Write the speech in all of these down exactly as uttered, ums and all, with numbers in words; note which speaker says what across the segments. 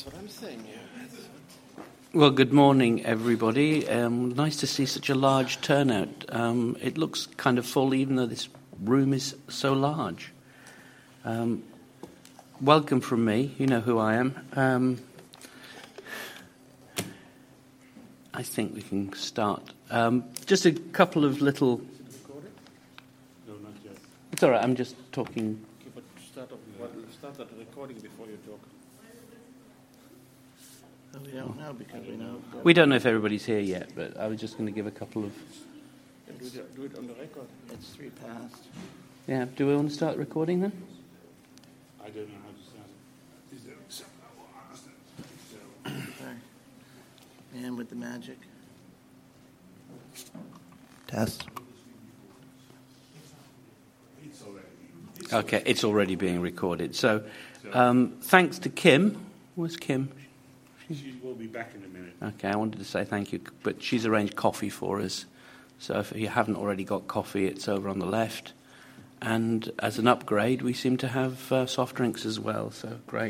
Speaker 1: what I'm saying, yeah.
Speaker 2: Well, good morning, everybody. Um, nice to see such a large turnout. Um, it looks kind of full, even though this room is so large. Um, welcome from me. You know who I am. Um, I think we can start. Um, just a couple of little...
Speaker 1: No, not yet.
Speaker 2: It's all right, I'm just talking...
Speaker 1: Okay, but start, off, what, start that recording before you talk.
Speaker 3: Oh, we don't know because we know...
Speaker 2: We don't know if everybody's here yet, but I was just going to give a couple of...
Speaker 1: Yeah, do, it, do it on the record.
Speaker 3: It's three past.
Speaker 2: Yeah, do we want to start recording then?
Speaker 1: I don't know how to start it. Is there something
Speaker 3: Sorry. And with the magic. Test.
Speaker 2: Okay, it's already being recorded. So, um, thanks to Kim. Where's Kim?
Speaker 1: She will be back in a minute.
Speaker 2: Okay, I wanted to say thank you, but she's arranged coffee for us. So if you haven't already got coffee, it's over on the left. And as an upgrade, we seem to have uh, soft drinks as well, so great.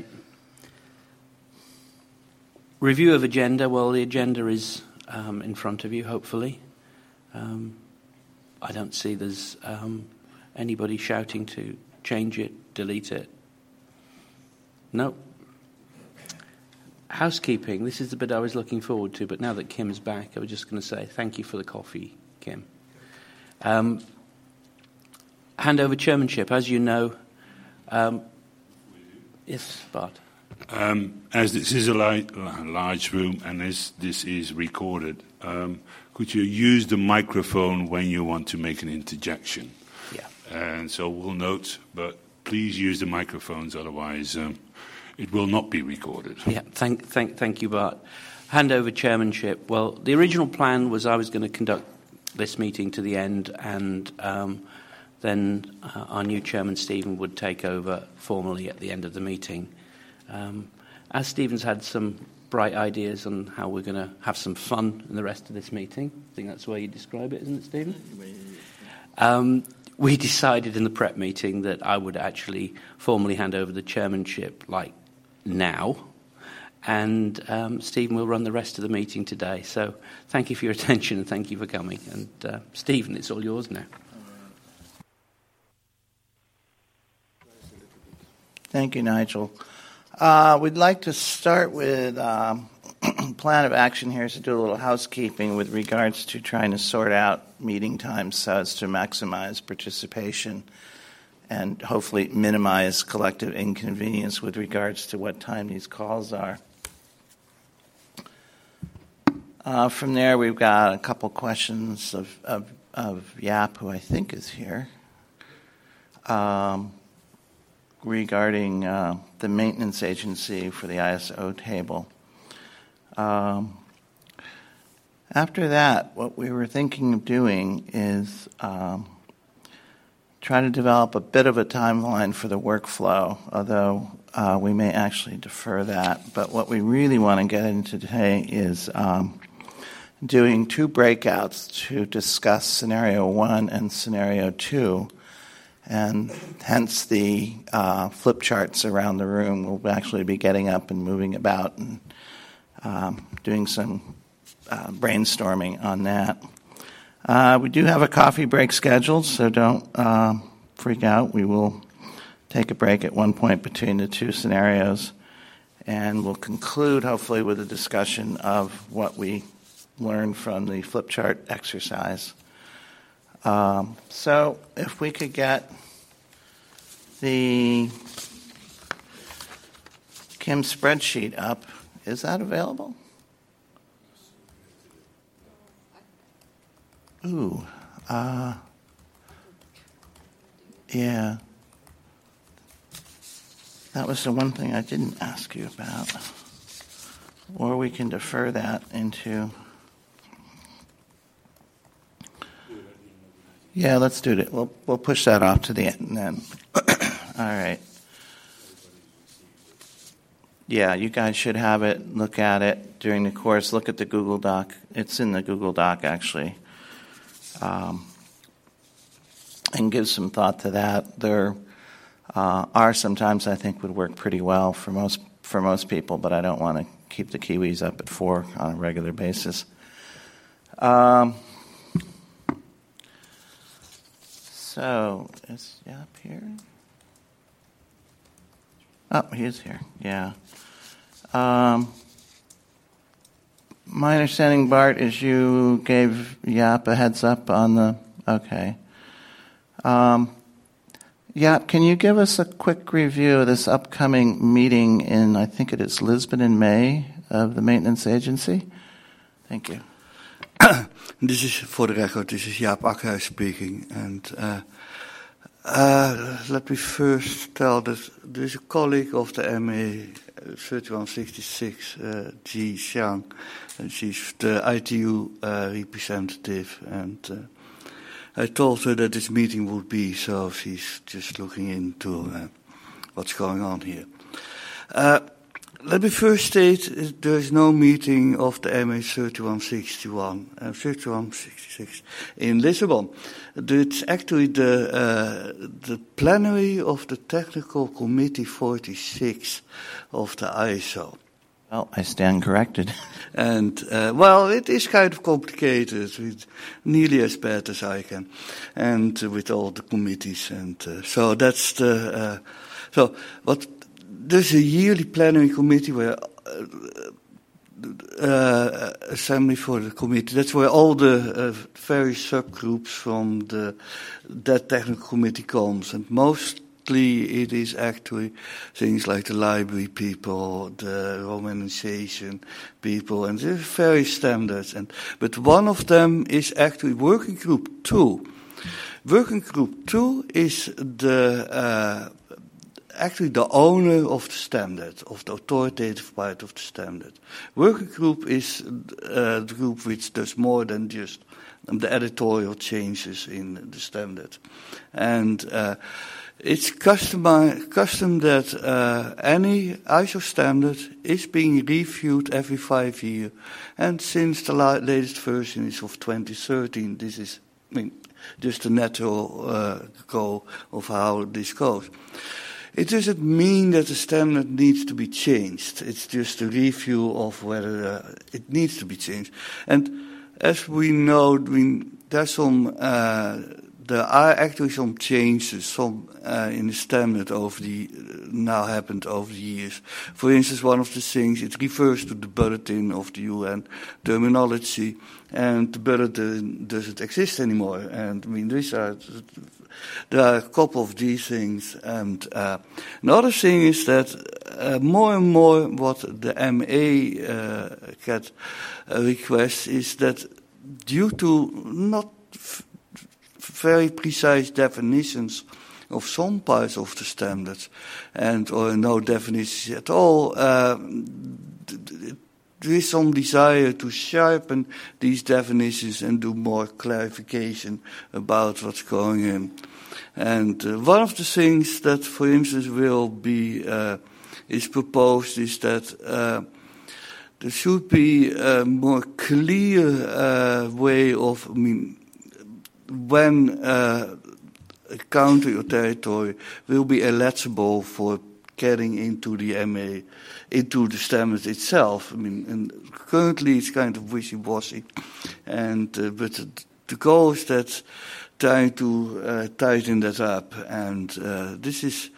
Speaker 2: Review of agenda. Well, the agenda is um, in front of you, hopefully. Um, I don't see there's um, anybody shouting to change it, delete it. No. Housekeeping. This is the bit I was looking forward to, but now that Kim's back, I was just going to say thank you for the coffee, Kim. Um, handover chairmanship. As you know... Um, yes, Bart.
Speaker 4: Um, as this is a li- large room and as this is recorded, um, could you use the microphone when you want to make an interjection?
Speaker 2: Yeah.
Speaker 4: And so we'll note, but please use the microphones, otherwise um, it will not be recorded.
Speaker 2: Yeah, thank, thank, thank you, Bart. Handover chairmanship. Well, the original plan was I was going to conduct this meeting to the end, and um, then uh, our new chairman, Stephen, would take over formally at the end of the meeting. Um, as Stephen's had some bright ideas on how we're going to have some fun in the rest of this meeting, I think that's the way you describe it, isn't it, Stephen? Um, we decided in the prep meeting that I would actually formally hand over the chairmanship, like now, and um, Stephen will run the rest of the meeting today. So thank you for your attention and thank you for coming. And uh, Stephen, it's all yours now.
Speaker 3: Thank you, Nigel. Uh, we'd like to start with um, plan of action here is to do a little housekeeping with regards to trying to sort out meeting times so as to maximize participation and hopefully minimize collective inconvenience with regards to what time these calls are. Uh, from there, we've got a couple questions of, of, of Yap, who I think is here. Um, regarding uh, the maintenance agency for the I S O table. Um, after that, what we were thinking of doing is um, try to develop a bit of a timeline for the workflow, although uh, we may actually defer that. But what we really want to get into today is um, doing two breakouts to discuss scenario one and scenario two, and hence the uh, flip charts around the room. We'll actually be getting up and moving about and um, doing some uh, brainstorming on that. Uh, we do have a coffee break scheduled, so don't uh, freak out. We will take a break at one point between the two scenarios, and we'll conclude hopefully with a discussion of what we learned from the flip chart exercise. Um, so if we could get the Kim spreadsheet up, is that available? Ooh, uh, yeah. That was the one thing I didn't ask you about. Or we can defer that into... Yeah, let's do it. We'll we'll push that off to the end then. All right. Yeah, you guys should have it. Look at it during the course. Look at the Google Doc. It's in the Google Doc, actually. Um, and give some thought to that. There uh, are sometimes I think would work pretty well for most for most people, but I don't want to keep the Kiwis up at four on a regular basis. Um, so, is Jaap here? Oh, he is here, yeah. Um, my understanding, Bart, is you gave Jaap a heads up on the... Okay. Um, Jaap, can you give us a quick review of this upcoming meeting in, I think it is Lisbon in May, of the Maintenance Agency? Thank you.
Speaker 5: This is, for the record, this is Jaap Akhuis speaking. And uh, uh, let me first tell that there is a colleague of the M A thirty-one sixty-six, uh, Ji Xiang, and she's the I T U uh, representative. And uh, I told her that this meeting would be, so she's just looking into uh, what's going on here. Uh, Let me first state there is no meeting of the M A thirty-one sixty-one, uh, thirty-one sixty-six in Lisbon. It's actually the uh, the plenary of the Technical Committee forty-six of the I S O.
Speaker 3: Well, I stand corrected.
Speaker 5: And, uh, well, it is kind of complicated, with nearly as bad as I can, and uh, with all the committees. And uh, so that's the... Uh, so what... There's a yearly plenary committee where uh, uh, assembly for the committee. That's where all the uh, various subgroups from the that technical committee comes, and mostly it is actually things like the library people, the romanization people, and there's various standards. And but one of them is actually working group two. Working group two is the uh, actually the owner of the standard, of the authoritative part of the standard. Working group is uh, the group which does more than just um, the editorial changes in the standard. And uh, it's custom, custom that uh, any I S O standard is being reviewed every five years. And since the la- latest version is of twenty thirteen, this is, I mean, just a natural uh, go of how this goes. It doesn't mean that the standard needs to be changed. It's just a review of whether uh, it needs to be changed. And as we know, we, there's some, uh, there are actually some changes, some uh, in the standard over the now happened over the years. For instance, one of the things, it refers to the bulletin of the U N terminology, and the bulletin doesn't exist anymore. And I mean, these are. There are a couple of these things, and uh, another thing is that uh, more and more what the M A uh, get uh, requests is that due to not f- very precise definitions of some parts of the standards, and or no definitions at all, uh, there is some desire to sharpen these definitions and do more clarification about what's going in. And uh, one of the things that, for instance, will be uh, is proposed is that uh, there should be a more clear uh, way of, I mean, when uh, a country or territory will be eligible for getting into the M A, into the standard itself. I mean, and currently it's kind of wishy-washy, and uh, but the, the goal is that trying to uh, tighten that up, and uh, this is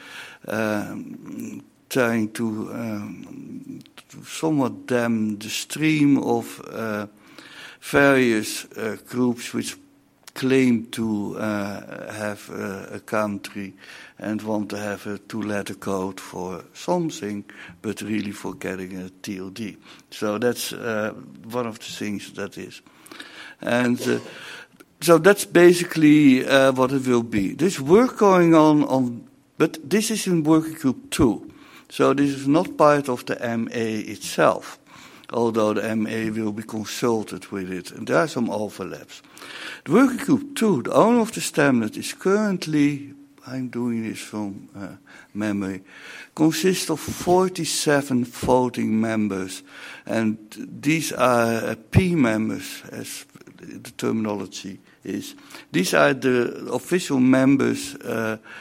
Speaker 5: um, trying to, um, to somewhat dam the stream of uh, various uh, groups which claim to uh, have uh, a country and want to have a two-letter code for something, but really for getting a T L D. So that's uh, one of the things that is. And uh, so that's basically uh, what it will be. There's work going on, on, but this is in working group two. So this is not part of the M A itself, although the M A will be consulted with it, and there are some overlaps. The working group two, the owner of the standard, is currently, I'm doing this from uh, memory, consists of forty-seven voting members, and these are uh, P members, as the terminology is. These are the official members uh,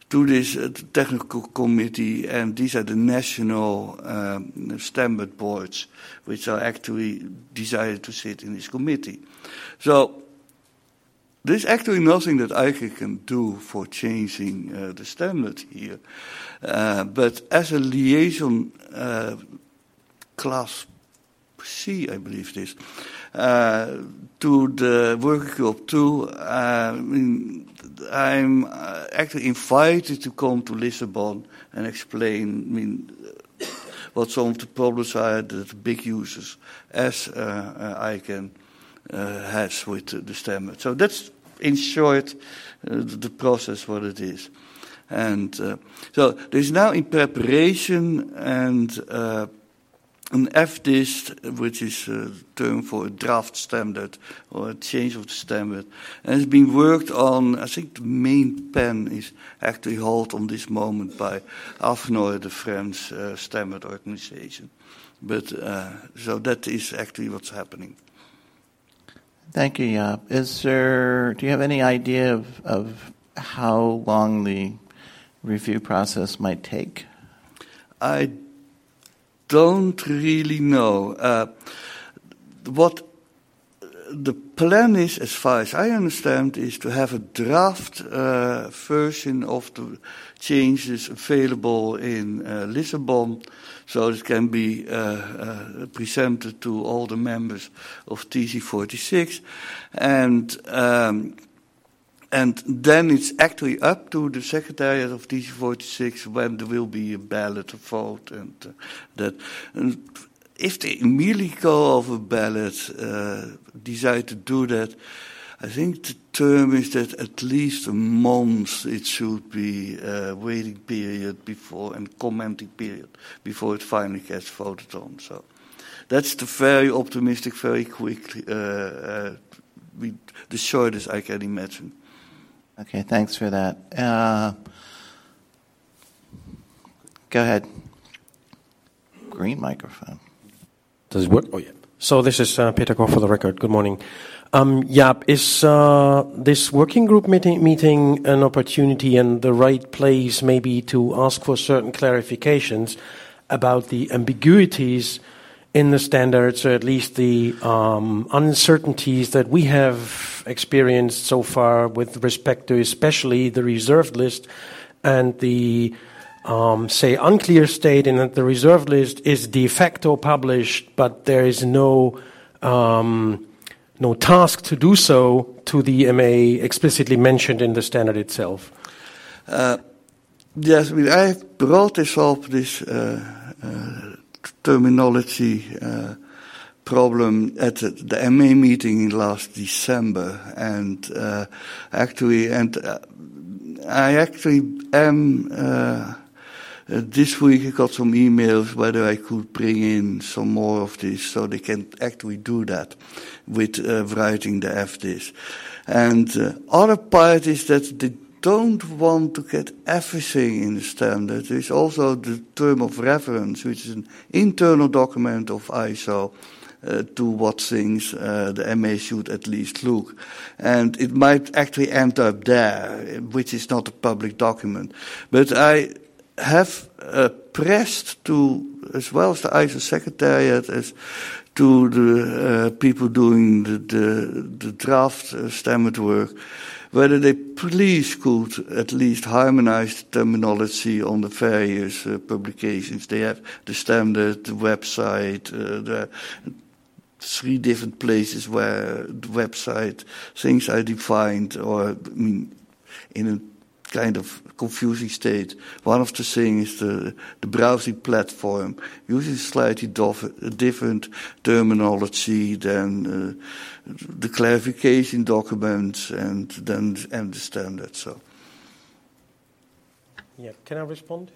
Speaker 5: to this uh, technical committee, and these are the national um, standard boards, which are actually decided to sit in this committee. So there's actually nothing that I can do for changing uh, the standard here. Uh, but as a liaison uh, class C, I believe it is, uh, to the working group two, uh, I mean, I'm uh, actually invited to come to Lisbon and explain, I mean, uh, what some of the problems are that the big users, as uh, uh, I can, uh, has with uh, the standard. So that's, in short, uh, the process what it is. And uh, so there's now in preparation and uh, an F D I S, which is a term for a draft standard or a change of the standard, and it's been worked on. I think the main pen is actually held on this moment by A F N O R, the French uh, standard organization. But uh, so that is actually what's happening.
Speaker 3: Thank you, Jaap. Is there? Do you have any idea of, of how long the review process might take?
Speaker 5: I don't really know. Uh, what the plan is, as far as I understand, is to have a draft uh, version of the changes available in uh, Lisbon, so it can be uh, uh, presented to all the members of T C forty-six, and um, and then it's actually up to the Secretariat of T C forty-six when there will be a ballot, a vote, and uh, that. And if they immediately go over a ballot, uh, decide to do that, I think the term is that at least a month it should be a waiting period before and commenting period before it finally gets voted on. So that's the very optimistic, very quick, uh, uh, we, the shortest I can imagine.
Speaker 3: Okay, thanks for that. Uh, go ahead. Green microphone.
Speaker 6: Does it work? Oh, yeah. So this is uh, Peter Koch for the record. Good morning. Um, Jaap, is uh, this working group meeting, meeting an opportunity and the right place maybe to ask for certain clarifications about the ambiguities in the standards, or at least the um, uncertainties that we have experienced so far with respect to especially the reserved list and the, um, say, unclear state in that the reserved list is de facto published, but there is no um, no task to do so to the M A explicitly mentioned in the standard itself?
Speaker 5: Uh, yes, I mean, I brought this up, this uh, uh, terminology uh, problem at the, the M A meeting in last December, and uh, actually, and uh, I actually am. Uh, Uh, this week I got some emails whether I could bring in some more of this so they can actually do that with uh, writing the F D I S. And uh, other part is that they don't want to get everything in the standard. There's also the term of reference, which is an internal document of I S O uh, to what things uh, the M A should at least look. And it might actually end up there, which is not a public document. But I have uh, pressed to, as well as the I S O Secretariat, as to the uh, people doing the, the, the draft uh, standard work, whether they please could at least harmonize the terminology on the various uh, publications. They have the standard, the website, uh, the three different places where the website things are defined, or I mean, in a kind of confusing state. One of the things is the, the browsing platform uses slightly dof- different terminology than uh, the clarification documents and then and the standard. So,
Speaker 6: yeah, can I respond?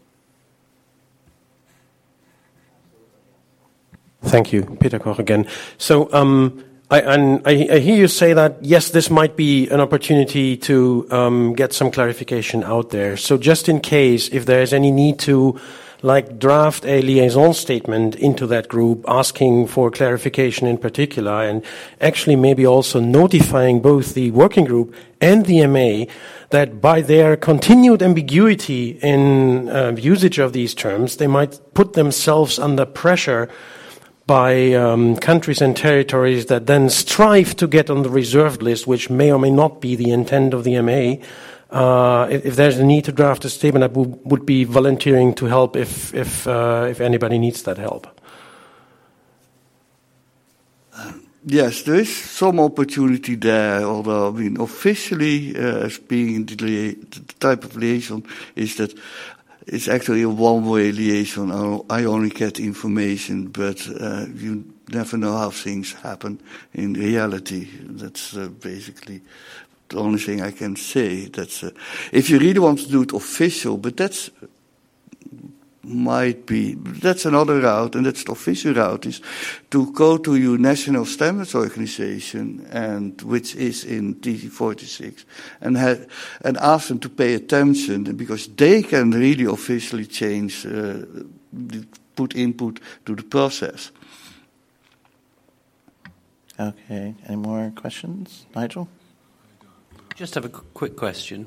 Speaker 6: Thank you, Peter Koch again. So, um, I, and I, I hear you say that, yes, this might be an opportunity to um, get some clarification out there. So just in case, if there is any need to, like draft a liaison statement into that group, asking for clarification in particular, and actually maybe also notifying both the working group and the M A that by their continued ambiguity in uh, usage of these terms, they might put themselves under pressure by um, countries and territories that then strive to get on the reserved list, which may or may not be the intent of the M A. Uh, if, if there's a need to draft a statement, I would, would be volunteering to help if if uh, if anybody needs that help.
Speaker 5: Yes, there is some opportunity there, although, I mean, officially, uh, as being the, the type of liaison is that it's actually a one-way liaison. I only get information, but uh, you never know how things happen in reality. That's uh, basically the only thing I can say. That's uh, if you really want to do it official, but that's might be, that's another route, and that's the official route, is to go to your national standards organization, and which is in T C forty-six, and ha- and ask them to pay attention, because they can really officially change, uh, put input to the process.
Speaker 3: Okay, any more questions? Nigel?
Speaker 2: Just have a qu- quick question.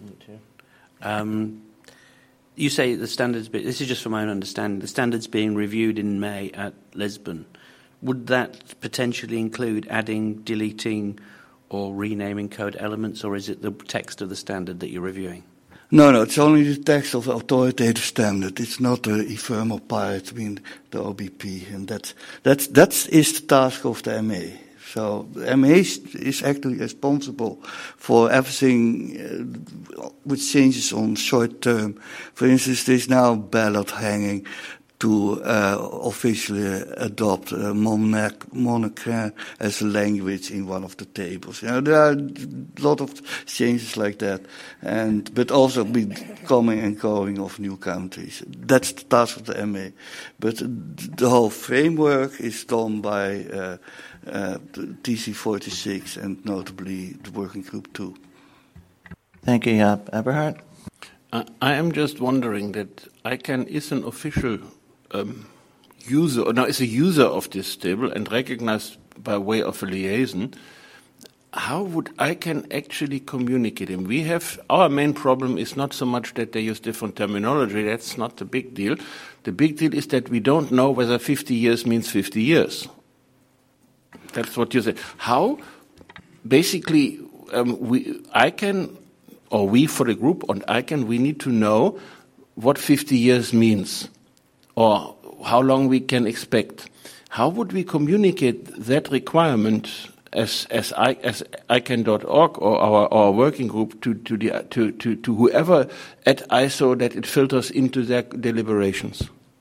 Speaker 2: Um, You say the standards, be, this is just from my own understanding, the standards being reviewed in May at Lisbon. Would that potentially include adding, deleting, or renaming code elements, or is it the text of the standard that you're reviewing?
Speaker 5: No, no, it's only the text of the authoritative standard. It's not the I F E R M or part, I mean, the O B P, and that's, that's, that is the task of the M A. So the M A is actually responsible for everything uh, which changes on short term. For instance, there's now a ballot hanging to uh, officially adopt uh, Monacan as a language in one of the tables. You know, there are a lot of changes like that, and but also be coming and going of new countries. That's the task of the M A. But the whole framework is done by uh, uh, T C forty-six and notably the working group two.
Speaker 3: Thank you, Jaap. Eberhard?
Speaker 1: Uh, I am just wondering that I can is an official um, user, or now is a user of this table and recognized by way of a liaison. How would I can actually communicate him? We have our main problem is not so much that they use different terminology. That's not the big deal. The big deal is that we don't know whether fifty years means fifty years. That's what you say. How? Basically, um, we I can. Or we for the group, and I can, we need to know what fifty years means, or how long we can expect. How would we communicate that requirement as as I as I C A N dot org or our, our working group to to the to, to, to whoever at I S O that it filters into their deliberations?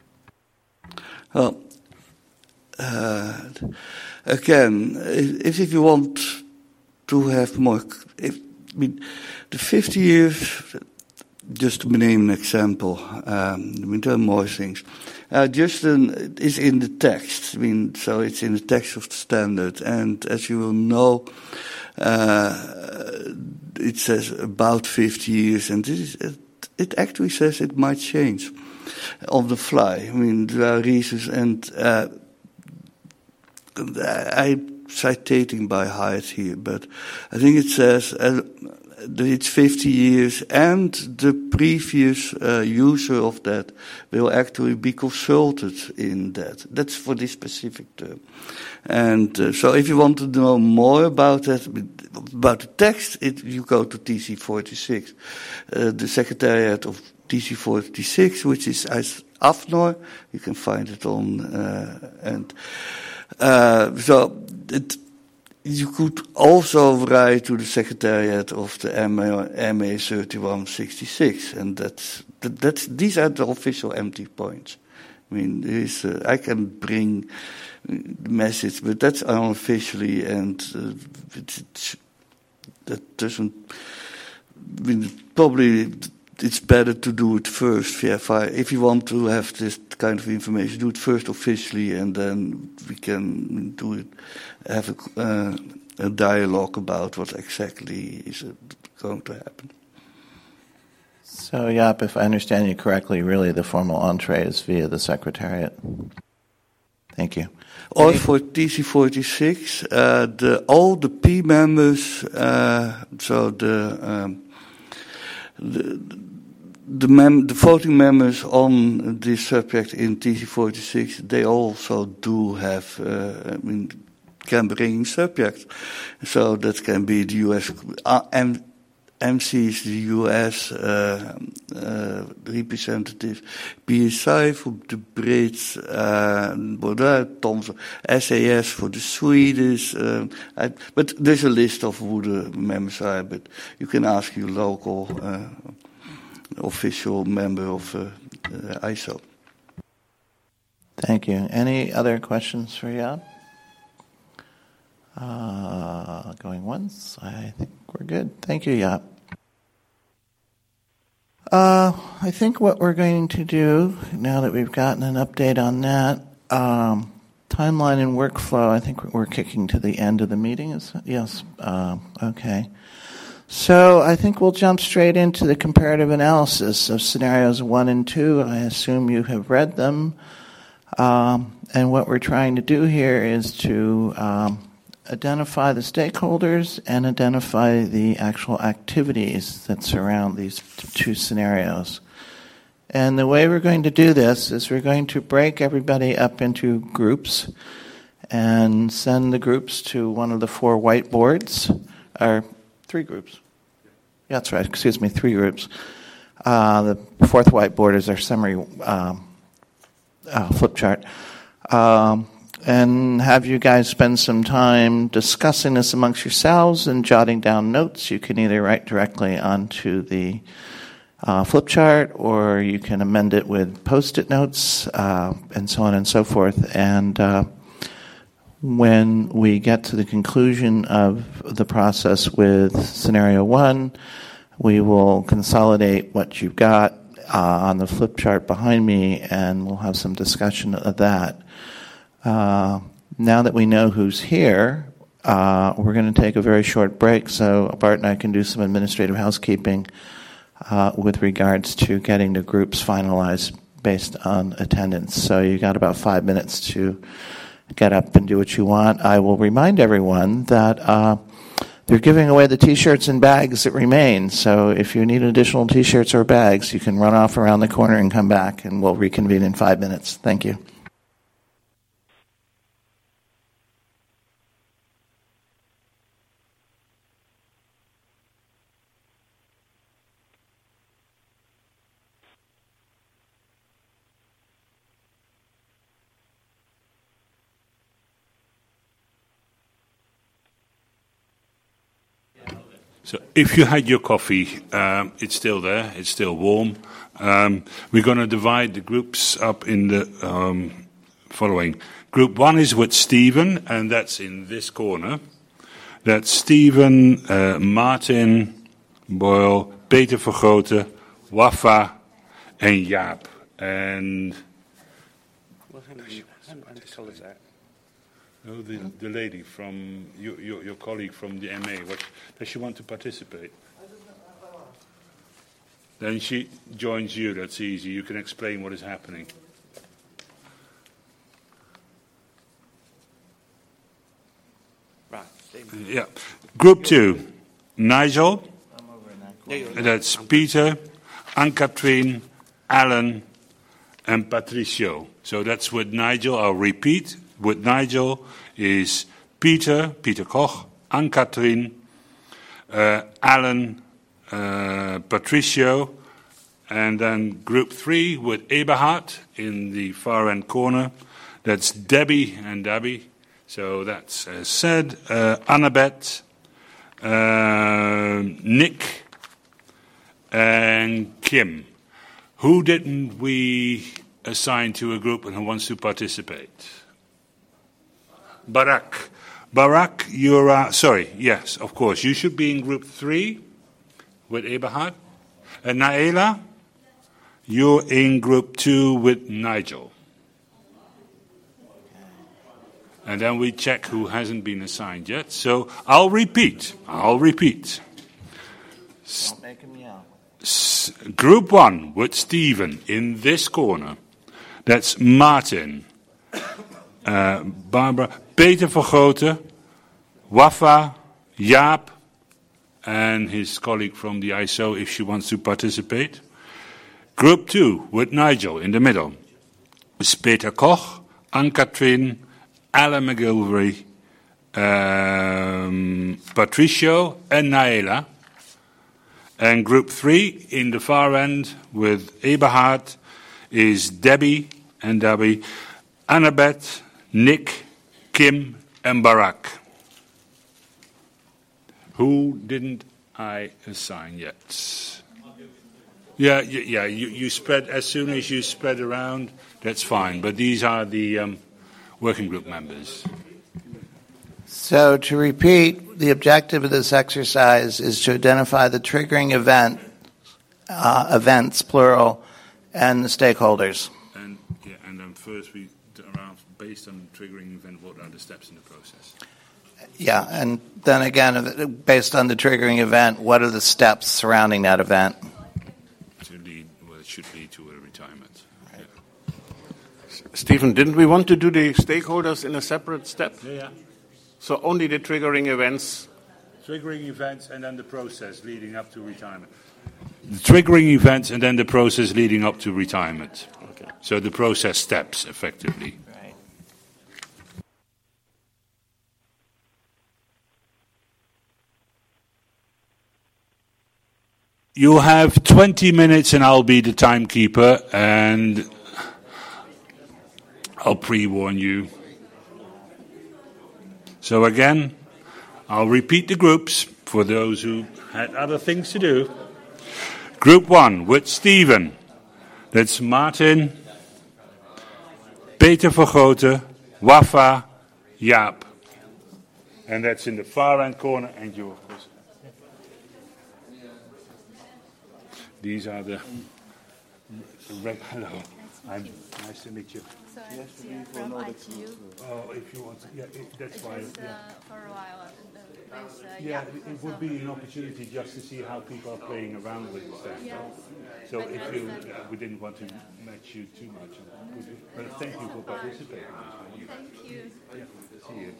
Speaker 5: Well, uh, again, if if you want to have more, if I mean, the fifty years, just to name an example, um, I mean, there are more things. Uh, just an, is in the text. I mean, so it's in the text of the standard. And as you will know, uh, it says about fifty years. And it, is, it, it actually says it might change on the fly. I mean, there are reasons. And uh, I'm citating by heart here, but I think it says... Uh, it's fifty years, and the previous uh, user of that will actually be consulted in that. That's for this specific term. And uh, so if you want to know more about that, about the text, it, you go to T C forty-six. Uh, the Secretariat of T C forty-six, which is as A F N O R, you can find it on, uh, and uh, so it, you could also write to the Secretariat of the M A thirty-one sixty-six, and that's, that, that's these are the official empty points. I mean, there is, uh, I can bring the message, but that's unofficially, and uh, it's, it's, that doesn't. I mean, probably it's better to do it first. Yeah, if, I, if you want to have this kind of information, do it first officially, and then we can do it. Have a, uh, a dialogue about what exactly is going to happen.
Speaker 3: So, Jaap, if I understand you correctly, really the formal entree is via the Secretariat. Thank you.
Speaker 5: Or for T C forty-six, uh, the, all the P members, uh, so the, um, the, the, mem- the voting members on this subject in T C forty-six, they also do have, uh, I mean, can bring subjects. So that can be the U S, uh, and M Cs, the U S uh, uh, representative, P S I for the Brits, uh, Thomson, S A S for the Swedes. Uh, I, but there's a list of who the members are, but you can ask your local uh, official member of uh, uh, I S O.
Speaker 3: Thank you. Any other questions for Jaap? Uh, going once. I think we're good. Thank you, Jaap. Uh, I think what we're going to do, now that we've gotten an update on that, um, timeline and workflow, I think we're kicking to the end of the meeting. Is that, yes. Uh, okay. So I think we'll jump straight into the comparative analysis of scenarios one and two. I assume you have read them. Um, and what we're trying to do here is to um, identify the stakeholders and identify the actual activities that surround these two scenarios. And the way we're going to do this is we're going to break everybody up into groups and send the groups to one of the four whiteboards, or three groups. Yeah, that's right, excuse me, three groups. Uh, the fourth whiteboard is our summary um, uh, flip chart. Um, and have you guys spend some time discussing this amongst yourselves and jotting down notes. You can either write directly onto the uh, flip chart, or you can amend it with post-it notes, uh, and so on and so forth. And uh, when we get to the conclusion of the process with scenario one, we will consolidate what you've got uh, on the flip chart behind me, and we'll have some discussion of that. Uh, now that we know who's here, uh, we're going to take a very short break so Bart and I can do some administrative housekeeping uh, with regards to getting the groups finalized based on attendance. So you got about five minutes to get up and do what you want. I will remind everyone that uh, they're giving away the T-shirts and bags that remain. So if you need additional T-shirts or bags, you can run off around the corner and come back, and we'll reconvene in five minutes. Thank you.
Speaker 4: So if you had your coffee, um, it's still there, it's still warm. Um, we're going to divide the groups up in the um, following. Group one is with Stephen, and that's in this corner. That's Stephen, uh, Martin, Boyle, Peter Vergroten, Wafa, and Jaap. And
Speaker 2: What colour is that?
Speaker 4: oh, the, the lady from your, your, your colleague from the M A, what, does she want to participate? Then she joins you. That's easy. You can explain what is happening.
Speaker 2: Right.
Speaker 4: Yeah. Group two, Nigel. That's Peter, Anne-Catherine, Alan, and Patricio. So that's with Nigel. I'll repeat. With Nigel is Peter, Peter Koch, Anne-Catherine, uh, Alan, uh, Patricio, and then group three with Eberhard in the far end corner. That's Debbie and Debbie. So that's as said. Uh, Annabeth, uh, Nick, and Kim. Who didn't we assign to a group and who wants to participate? Barak. Barak, you're, uh, sorry, yes, of course. You should be in group three with Eberhard. And Naela, you're in group two with Nigel. And then we check who hasn't been assigned yet. So I'll repeat. I'll repeat.
Speaker 3: Don't make him yell.
Speaker 4: S- Group one with Stephen in this corner. That's Martin, uh, Barbara, Peter Vergoten, Wafa, Jaap, and his colleague from the I S O if she wants to participate. Group two with Nigel in the middle. It's Peter Koch, Anne-Katrien, Alan McGilvery, um, Patricio, and Naela. And group three in the far end with Eberhard is Debbie and Debbie, Annabeth, Nick, Kim, and Barak. Who didn't I assign yet? Yeah, yeah. You, you spread as soon as you spread around. That's fine. But these are the um, working group members.
Speaker 3: So to repeat, the objective of this exercise is to identify the triggering event, uh, events plural, and the stakeholders.
Speaker 4: And yeah, and then first we around based on the triggering event, what are the steps in the process?
Speaker 3: Yeah, and then again, based on the triggering event, what are the steps surrounding that event?
Speaker 4: To lead, well, it should lead to a retirement.
Speaker 3: Right.
Speaker 4: Yeah.
Speaker 1: Stephen, didn't we want to do the stakeholders in a separate step?
Speaker 4: Yeah, yeah.
Speaker 1: So only the triggering events.
Speaker 4: Triggering events and then the process leading up to retirement. The triggering events and then the process leading up to retirement.
Speaker 1: Okay.
Speaker 4: So the process steps, effectively.
Speaker 3: Right.
Speaker 4: You have twenty minutes and I'll be the timekeeper and I'll pre-warn you. So again, I'll repeat the groups for those who had other things to do. Group one with Stephen. That's Martin, Peter Vergoten, Wafa, Jaap. And that's in the far end corner and you, of course. These are the... Hello, I'm nice to meet you.
Speaker 7: So I'm Sia from I T U.
Speaker 4: Oh, if you want to, yeah, it, that's
Speaker 7: Just
Speaker 4: why.
Speaker 7: uh,
Speaker 4: Yeah,
Speaker 7: for a while. Uh, there's, uh,
Speaker 4: yeah
Speaker 7: yeah,
Speaker 4: it, it
Speaker 7: so-
Speaker 4: would be an opportunity just to see how people are playing around with the stand.
Speaker 7: Yes.
Speaker 4: So
Speaker 7: But
Speaker 4: if
Speaker 7: that's,
Speaker 4: you,
Speaker 7: uh,
Speaker 4: uh, we didn't want to match you too much, but thank you for participating.
Speaker 7: Thank you.
Speaker 4: Zie je.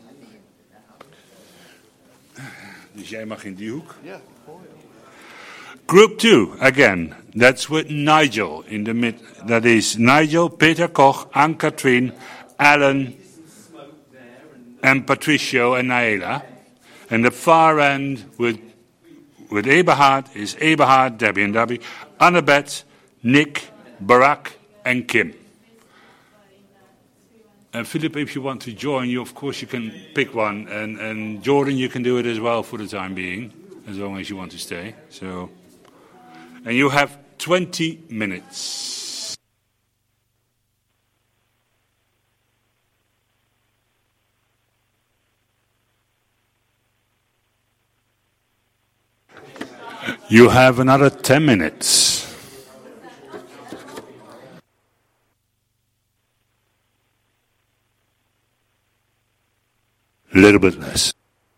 Speaker 4: Dus jij mag in die hoek.
Speaker 5: Ja.
Speaker 4: Group two, again, that's with Nigel in the mid. That is Nigel, Peter Koch, Anne-Katrien, Alan, and Patricio and Naela. And the far end with with Eberhard is Eberhard, Debbie and Debbie, Annabeth, Nick, Barak, and Kim. And Philip, if you want to join, you of course you can pick one, and and Jordan, you can do it as well for the time being, as long as you want to stay. So. And you have twenty minutes. You have another ten minutes. A little bit less.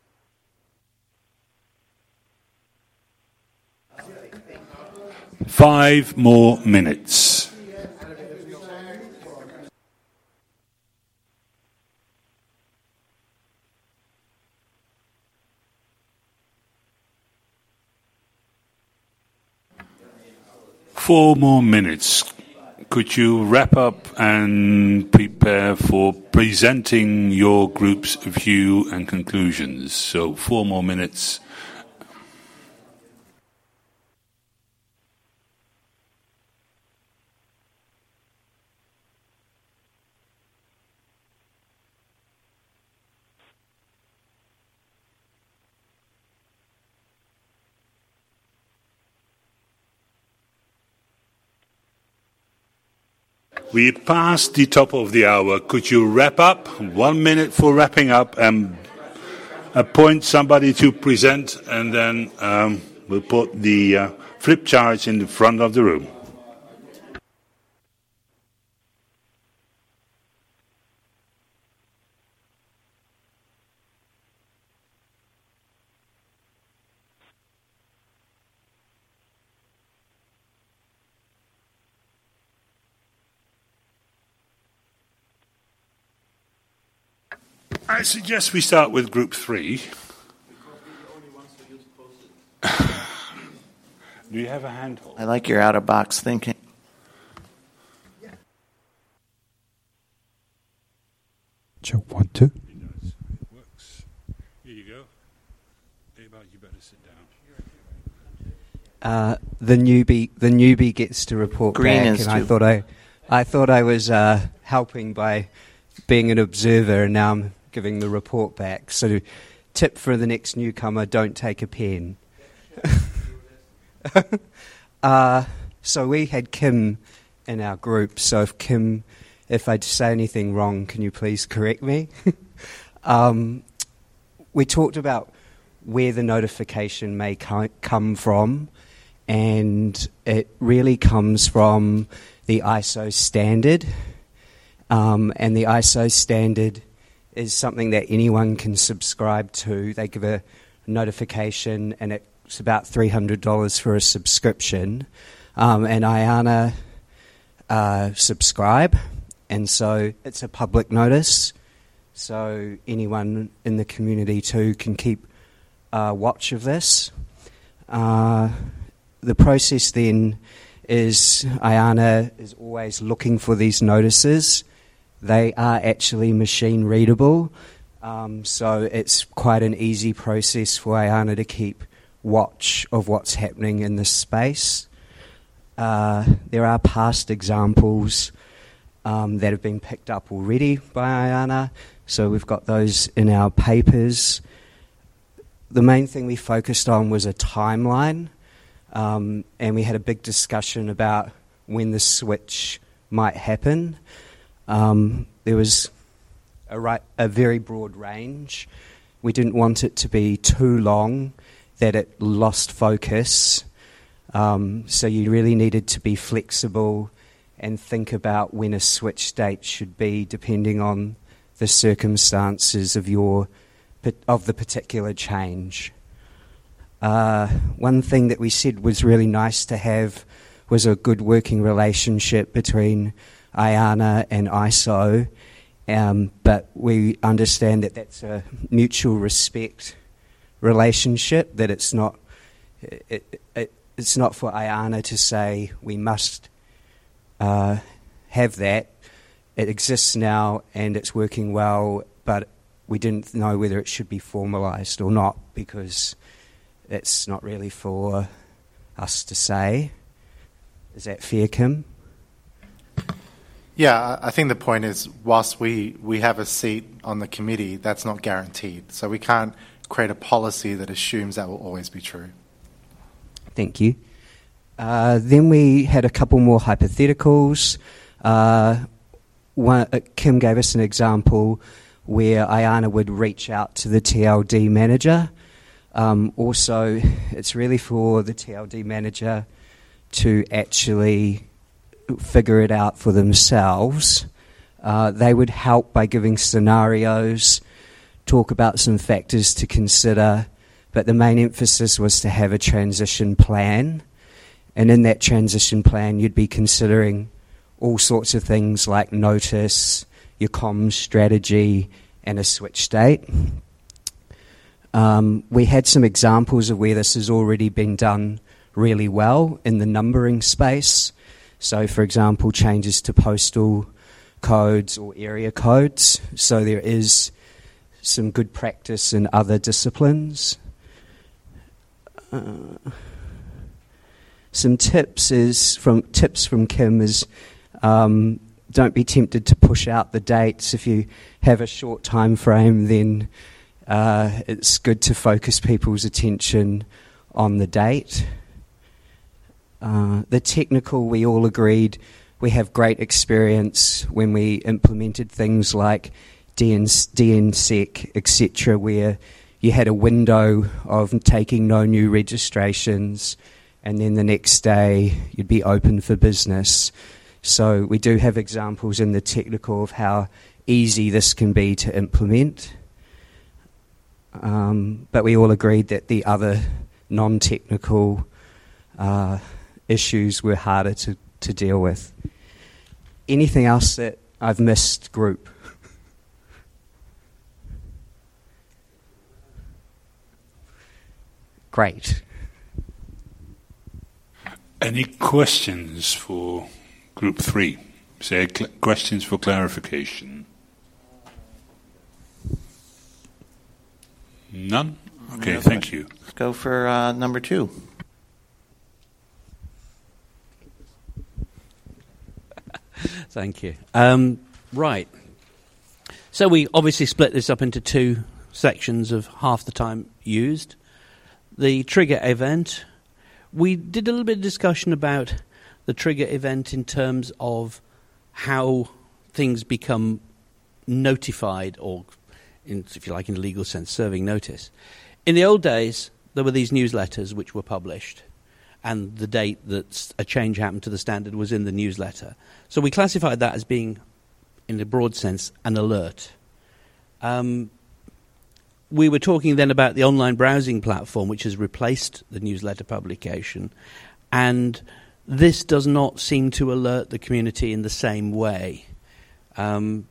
Speaker 4: Five more minutes. Four more minutes. Could you wrap up and prepare for presenting your group's view and conclusions? So four more minutes. We passed the top of the hour. Could you wrap up? One minute for wrapping up and appoint somebody to present, and then um, we'll put the uh, flip charts in the front of the room. I suggest we start with group three. Do you have a handhold?
Speaker 3: I like your out-of-box thinking.
Speaker 8: Check one, two.
Speaker 4: It does. It works. Here you go. Ewout, you better sit down.
Speaker 9: Uh, the newbie, the newbie gets to report
Speaker 3: Green
Speaker 9: back,
Speaker 3: is
Speaker 9: and I
Speaker 3: too.
Speaker 9: thought I, I thought I was uh, helping by being an observer, and now I'm giving the report back. So, tip for the next newcomer: don't take a pen. uh, so we had Kim in our group. So if Kim, if I say anything wrong, can you please correct me? um, we talked about where the notification may co- come from, and it really comes from the I S O standard. Um, and the I S O standard is something that anyone can subscribe to. They give a notification, and it's about three hundred dollars for a subscription. Um, and IANA uh, subscribe, and so it's a public notice. So anyone in the community too can keep uh, watch of this. Uh, the process then is IANA is always looking for these notices. They are actually machine readable, um, so it's quite an easy process for IANA to keep watch of what's happening in this space. Uh, there are past examples um, that have been picked up already by IANA, so we've got those in our papers. The main thing we focused on was a timeline, um, and we had a big discussion about when the switch might happen. Um, there was a, right, a very broad range. We didn't want it to be too long that it lost focus. Um, so you really needed to be flexible and think about when a switch date should be, depending on the circumstances of your of the particular change. Uh, one thing that we said was really nice to have was a good working relationship between IANA and I S O, um, but we understand that that's a mutual respect relationship, that it's not it, it, it's not for IANA to say we must uh, have that. It exists now and it's working well, but we didn't know whether it should be formalised or not, because it's not really for us to say. Is that fair, Kim?
Speaker 10: Yeah, I think the point is, whilst we, we have a seat on the committee, that's not guaranteed. So we can't create a policy that assumes that will always be true.
Speaker 9: Thank you. Uh, then we had a couple more hypotheticals. Uh, one, uh, Kim gave us an example where IANA would reach out to the T L D manager. Um, also, it's really for the T L D manager to actually figure it out for themselves. Uh, they would help by giving scenarios, talk about some factors to consider, but the main emphasis was to have a transition plan. And in that transition plan, you'd be considering all sorts of things like notice, your comms strategy, and a switch date. Um, we had some examples of where this has already been done really well in the numbering space. So, for example, changes to postal codes or area codes. So there is some good practice in other disciplines. Uh, some tips is from tips from Kim is um, don't be tempted to push out the dates. If you have a short time frame, then uh, it's good to focus people's attention on the date. Uh, the technical, we all agreed we have great experience when we implemented things like D N S E C, et cetera, where you had a window of taking no new registrations, and then the next day you'd be open for business. So we do have examples in the technical of how easy this can be to implement. Um, but we all agreed that the other non-technical uh, issues were harder to, to deal with. Anything else that I've missed, group? great.
Speaker 4: Any questions for group three? Say cl- questions for clarification. None? Okay,
Speaker 3: No
Speaker 4: thank
Speaker 3: questions.
Speaker 4: you.
Speaker 3: Let's go for uh, number two.
Speaker 2: Thank you. Um, right. So we obviously split this up into two sections of half the time used. The trigger event. We did a little bit of discussion about the trigger event in terms of how things become notified, or, in, if you like, in a legal sense, serving notice. In the old days, there were these newsletters which were published, and the date that a change happened to the standard was in the newsletter. So we classified that as being, in a broad sense, an alert. Um, we were talking then about the online browsing platform, which has replaced the newsletter publication, and this does not seem to alert the community in the same way. Um,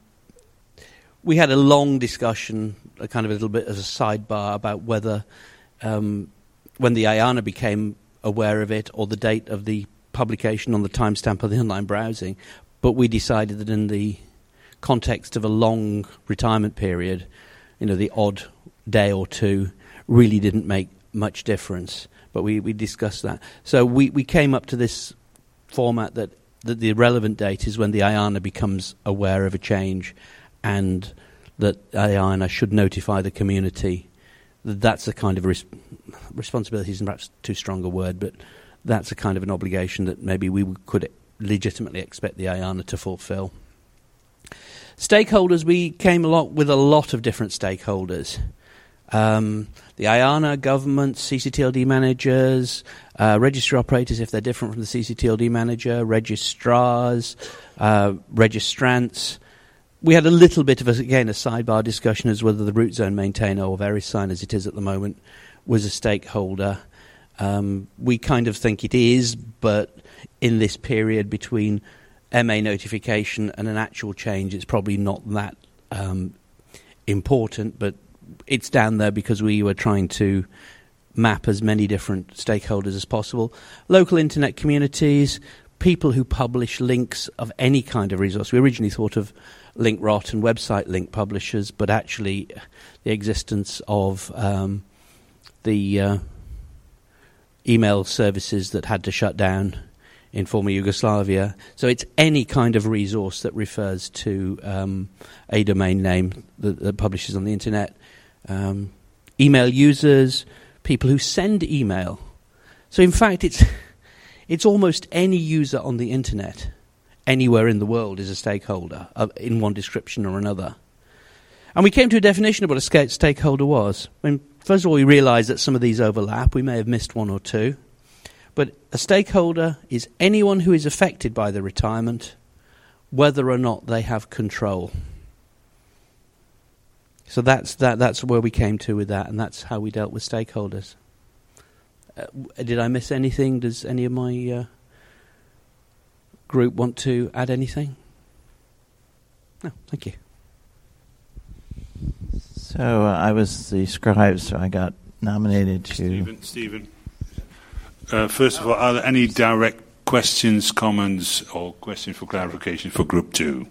Speaker 2: we had a long discussion, a kind of a little bit as a sidebar, about whether um, when the IANA became aware of it, or the date of the publication on the timestamp of the online browsing, but we decided that in the context of a long retirement period, you know, the odd day or two really didn't make much difference. But we, we discussed that. So we, we came up to this format that, that the relevant date is when the IANA becomes aware of a change, and that IANA should notify the community. That's a kind of res- responsibility is perhaps too strong a word, but that's a kind of an obligation that maybe we could legitimately expect the IANA to fulfill. Stakeholders, we came along with a lot of different stakeholders. Um, the IANA, government, C C T L D managers, uh, registry operators if they're different from the C C T L D manager, registrars, uh, registrants. We had a little bit of, a, again, a sidebar discussion as whether the root zone maintainer, or VeriSign as it is at the moment, was a stakeholder. Um, we kind of think it is, but in this period between M A notification and an actual change, it's probably not that um, important, but it's down there because we were trying to map as many different stakeholders as possible. Local internet communities, people who publish links of any kind of resource. We originally thought of link rot and website link publishers, but actually the existence of um, the uh, email services that had to shut down in former Yugoslavia. So it's any kind of resource that refers to um, a domain name that, that publishes on the internet. Um, email users, people who send email. So in fact, it's it's almost any user on the internet, anywhere in the world, is a stakeholder uh, in one description or another. And we came to a definition of what a stakeholder was. I mean, first of all, we realised that some of these overlap. We may have missed one or two. But a stakeholder is anyone who is affected by the retirement, whether or not they have control. So that's that. That's where we came to with that, and that's how we dealt with stakeholders. Uh, did I miss anything? Does any of my uh, group want to add anything? No, thank you.
Speaker 3: So uh, I was the scribe, so I got nominated to...
Speaker 4: Stephen, Stephen. Uh, first of all, are there any direct questions, comments, or questions for clarification for Group two?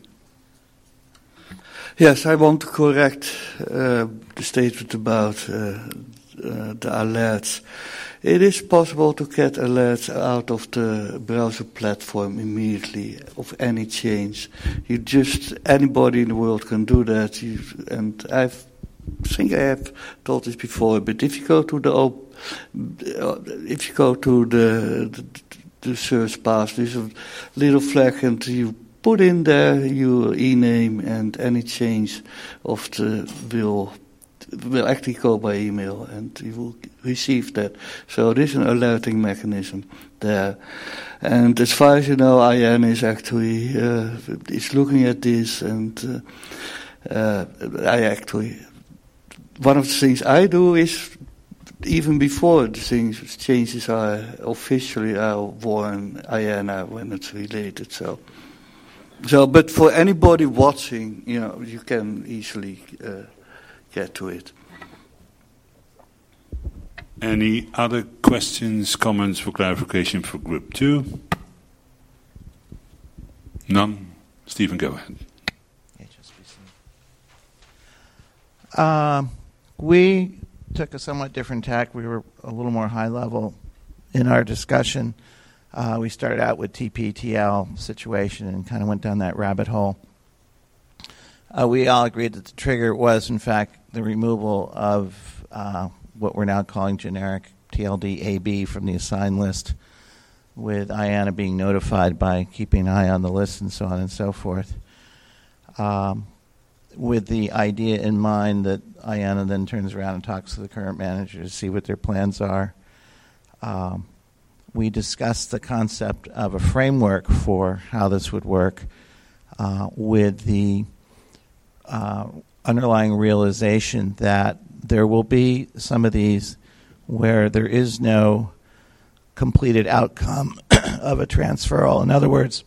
Speaker 5: Yes, I want to correct uh, the statement about uh, uh, the alerts. It is possible to get alerts out of the browser platform immediately of any change. You just, anybody in the world can do that. You, and I've, I think I have told this before, but if you go to the op, uh, if you go to the, the the search bar, there's a little flag, and you put in there your e-name, and any change of the will will actually go by email, and you will receive that. So there's an alerting mechanism there. And as far as you know, I A N is actually uh, is looking at this, and uh, uh, I actually one of the things I do is, even before the things changes are officially, I'll warn I A N A when it's related. So. So, but for anybody watching, you know, you can easily uh, get to it.
Speaker 4: Any other questions, comments for clarification for Group two? None? Stephen, go ahead.
Speaker 3: Um, we took a somewhat different tack. We were a little more high level in our discussion. Uh, we started out with T P T L situation and kind of went down that rabbit hole. Uh, we all agreed that the trigger was, in fact, the removal of uh, what we're now calling generic T L D A B from the assigned list, with I A N A being notified by keeping an eye on the list and so on and so forth. Um, with the idea in mind that I A N A then turns around and talks to the current manager to see what their plans are. Um, we discussed the concept of a framework for how this would work uh, with the uh, underlying realization that there will be some of these where there is no completed outcome of a transferal. In other words,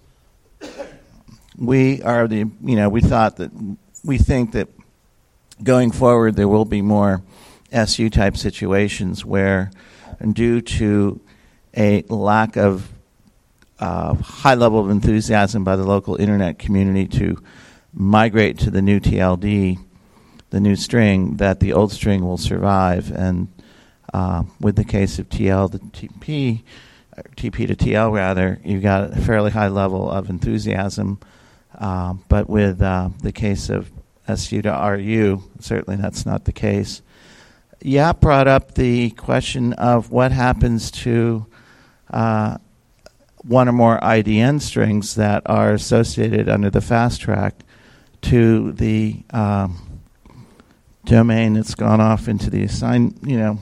Speaker 3: we are the, you know, we thought that we think that going forward there will be more S U type situations where, due to a lack of uh, high level of enthusiasm by the local internet community to migrate to the new T L D, the new string, that the old string will survive. And uh, with the case of T L to T P, T P to T L rather, you've got a fairly high level of enthusiasm. Uh, but with uh, the case of S U to R U, certainly that's not the case. Jaap brought up the question of what happens to uh, one or more I D N strings that are associated under the fast track to the um, domain that's gone off into the assigned, you know,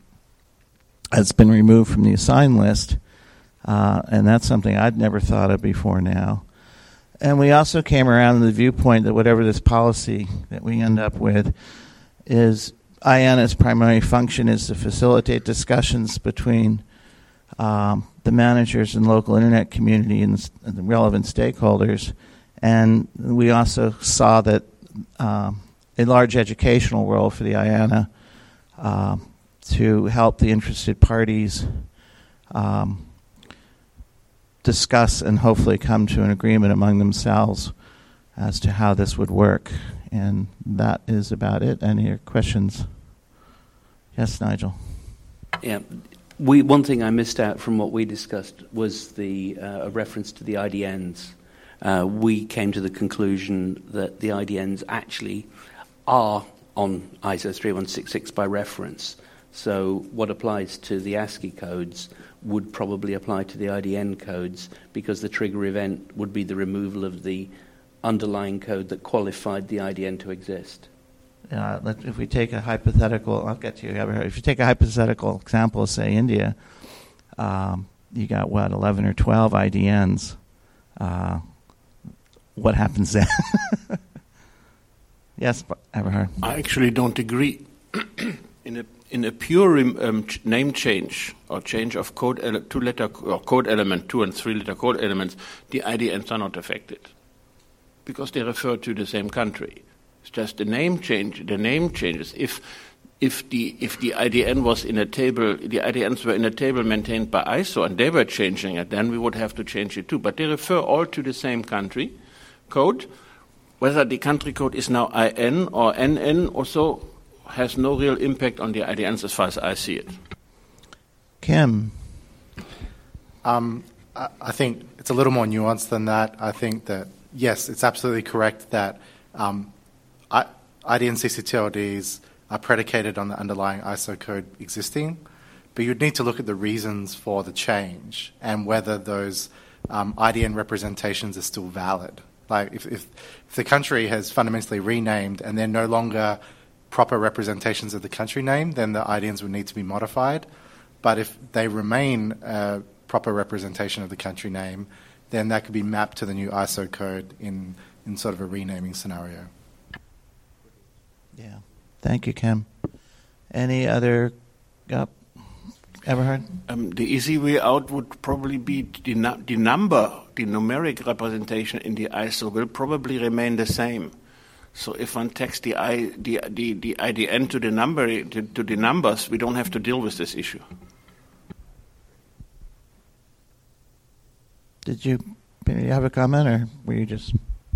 Speaker 3: has been removed from the assigned list. Uh, and that's something I'd never thought of before now. And we also came around to the viewpoint that whatever this policy that we end up with is, I A N A's primary function is to facilitate discussions between um, the managers and local internet community and, and the relevant stakeholders. And we also saw that um, a large educational role for the I A N A uh, to help the interested parties um, discuss and hopefully come to an agreement among themselves as to how this would work. And that is about it. Any questions? Yes, Nigel.
Speaker 2: Yeah, we one thing I missed out from what we discussed was the uh, a reference to the I D Ns. Uh, we came to the conclusion that the I D Ns actually are on I S O three one six six by reference. So what applies to the ASCII codes would probably apply to the I D N codes, because the trigger event would be the removal of the underlying code that qualified the I D N to exist.
Speaker 3: Uh, let, if we take a hypothetical, I'll get to you. If you take a hypothetical example of, say, India, um, you got, what, eleven or twelve I D Ns. Uh, what happens then? Yes, Everhard.
Speaker 1: I actually don't agree. in a in a pure um, ch- name change or change of code ele- two letter or code element, two and three letter code elements, the I D Ns are not affected because they refer to the same country. It's just the name change. The name changes. If if the if the I D N was in a table, the I D Ns were in a table maintained by I S O and they were changing it, then we would have to change it too. But they refer all to the same country code. Whether the country code is now I N or N N or so has no real impact on the I D Ns as far as I see it.
Speaker 3: Kim?
Speaker 10: Um, I, I think it's a little more nuanced than that. I think that, yes, it's absolutely correct that um, I, I D N C C T L Ds are predicated on the underlying I S O code existing, but you'd need to look at the reasons for the change and whether those um, I D N representations are still valid. Like if, if, if the country has fundamentally renamed and they're no longer proper representations of the country name, then the I D Ns would need to be modified. But if they remain a proper representation of the country name, then that could be mapped to the new I S O code in, in sort of a renaming scenario.
Speaker 3: Yeah. Thank you, Kim. Any other uh, Everhard?
Speaker 1: Um, the easy way out would probably be the, nu- the number, the numeric representation in the I S O will probably remain the same. So if one takes the, I, the, the, the I D N to the number to, to the numbers, we don't have to deal with this issue.
Speaker 3: Did you, did you have a comment, or were you just?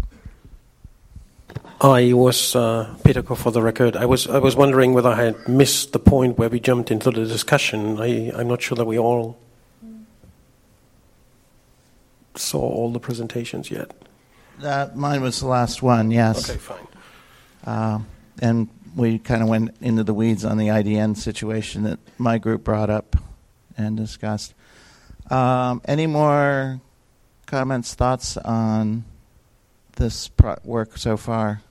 Speaker 6: I was uh, Peter Koch for the record. I was I was wondering whether I had missed the point where we jumped into the discussion. I, I'm not sure that we all saw all the presentations yet.
Speaker 3: That mine was the last one. Yes.
Speaker 6: Okay, fine.
Speaker 3: Uh, and we kind of went into the weeds on the I D N situation that my group brought up and discussed. Um, any more comments, thoughts on this pro- work so far?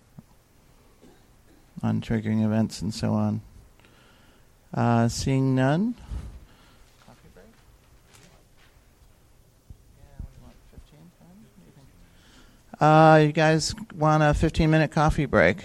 Speaker 3: On triggering events and so on. Uh, seeing none. Coffee break? Yeah, we want fifteen. Uh, you guys want a fifteen-minute coffee break?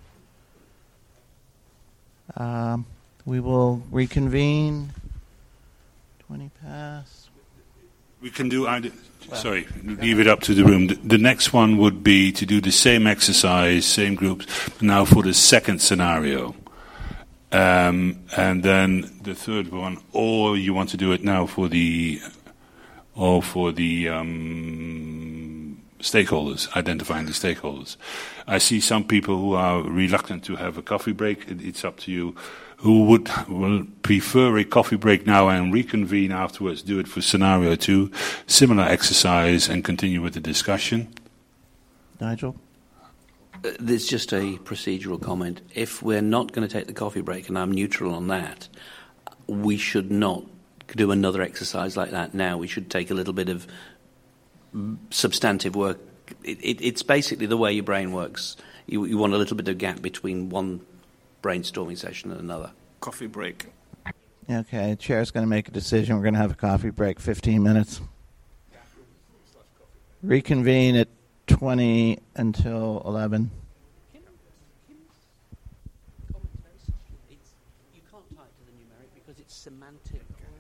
Speaker 3: Um, we will reconvene. Twenty past.
Speaker 4: We can do. I, sorry, leave it up to the room. The, the next one would be to do the same exercise, same groups, but now for the second scenario. Um, and then the third one, or you want to do it now for the, or for the um, stakeholders, identifying the stakeholders. I see some people who are reluctant to have a coffee break. It, it's up to you. Who would will prefer a coffee break now and reconvene afterwards, do it for scenario two, similar exercise, and continue with the discussion?
Speaker 3: Nigel?
Speaker 2: Uh, there's just a procedural comment. If we're not going to take the coffee break, and I'm neutral on that, we should not do another exercise like that now. We should take a little bit of substantive work. It, it, it's basically the way your brain works. You, you want a little bit of gap between one brainstorming session and another.
Speaker 1: Coffee break.
Speaker 3: Okay, the chair's going to make a decision. We're going to have a coffee break, fifteen minutes. Reconvene at twenty until eleven.
Speaker 2: Kim, Kim's comment is very subtle. It's, you can't tie it to the numeric because it's semantic.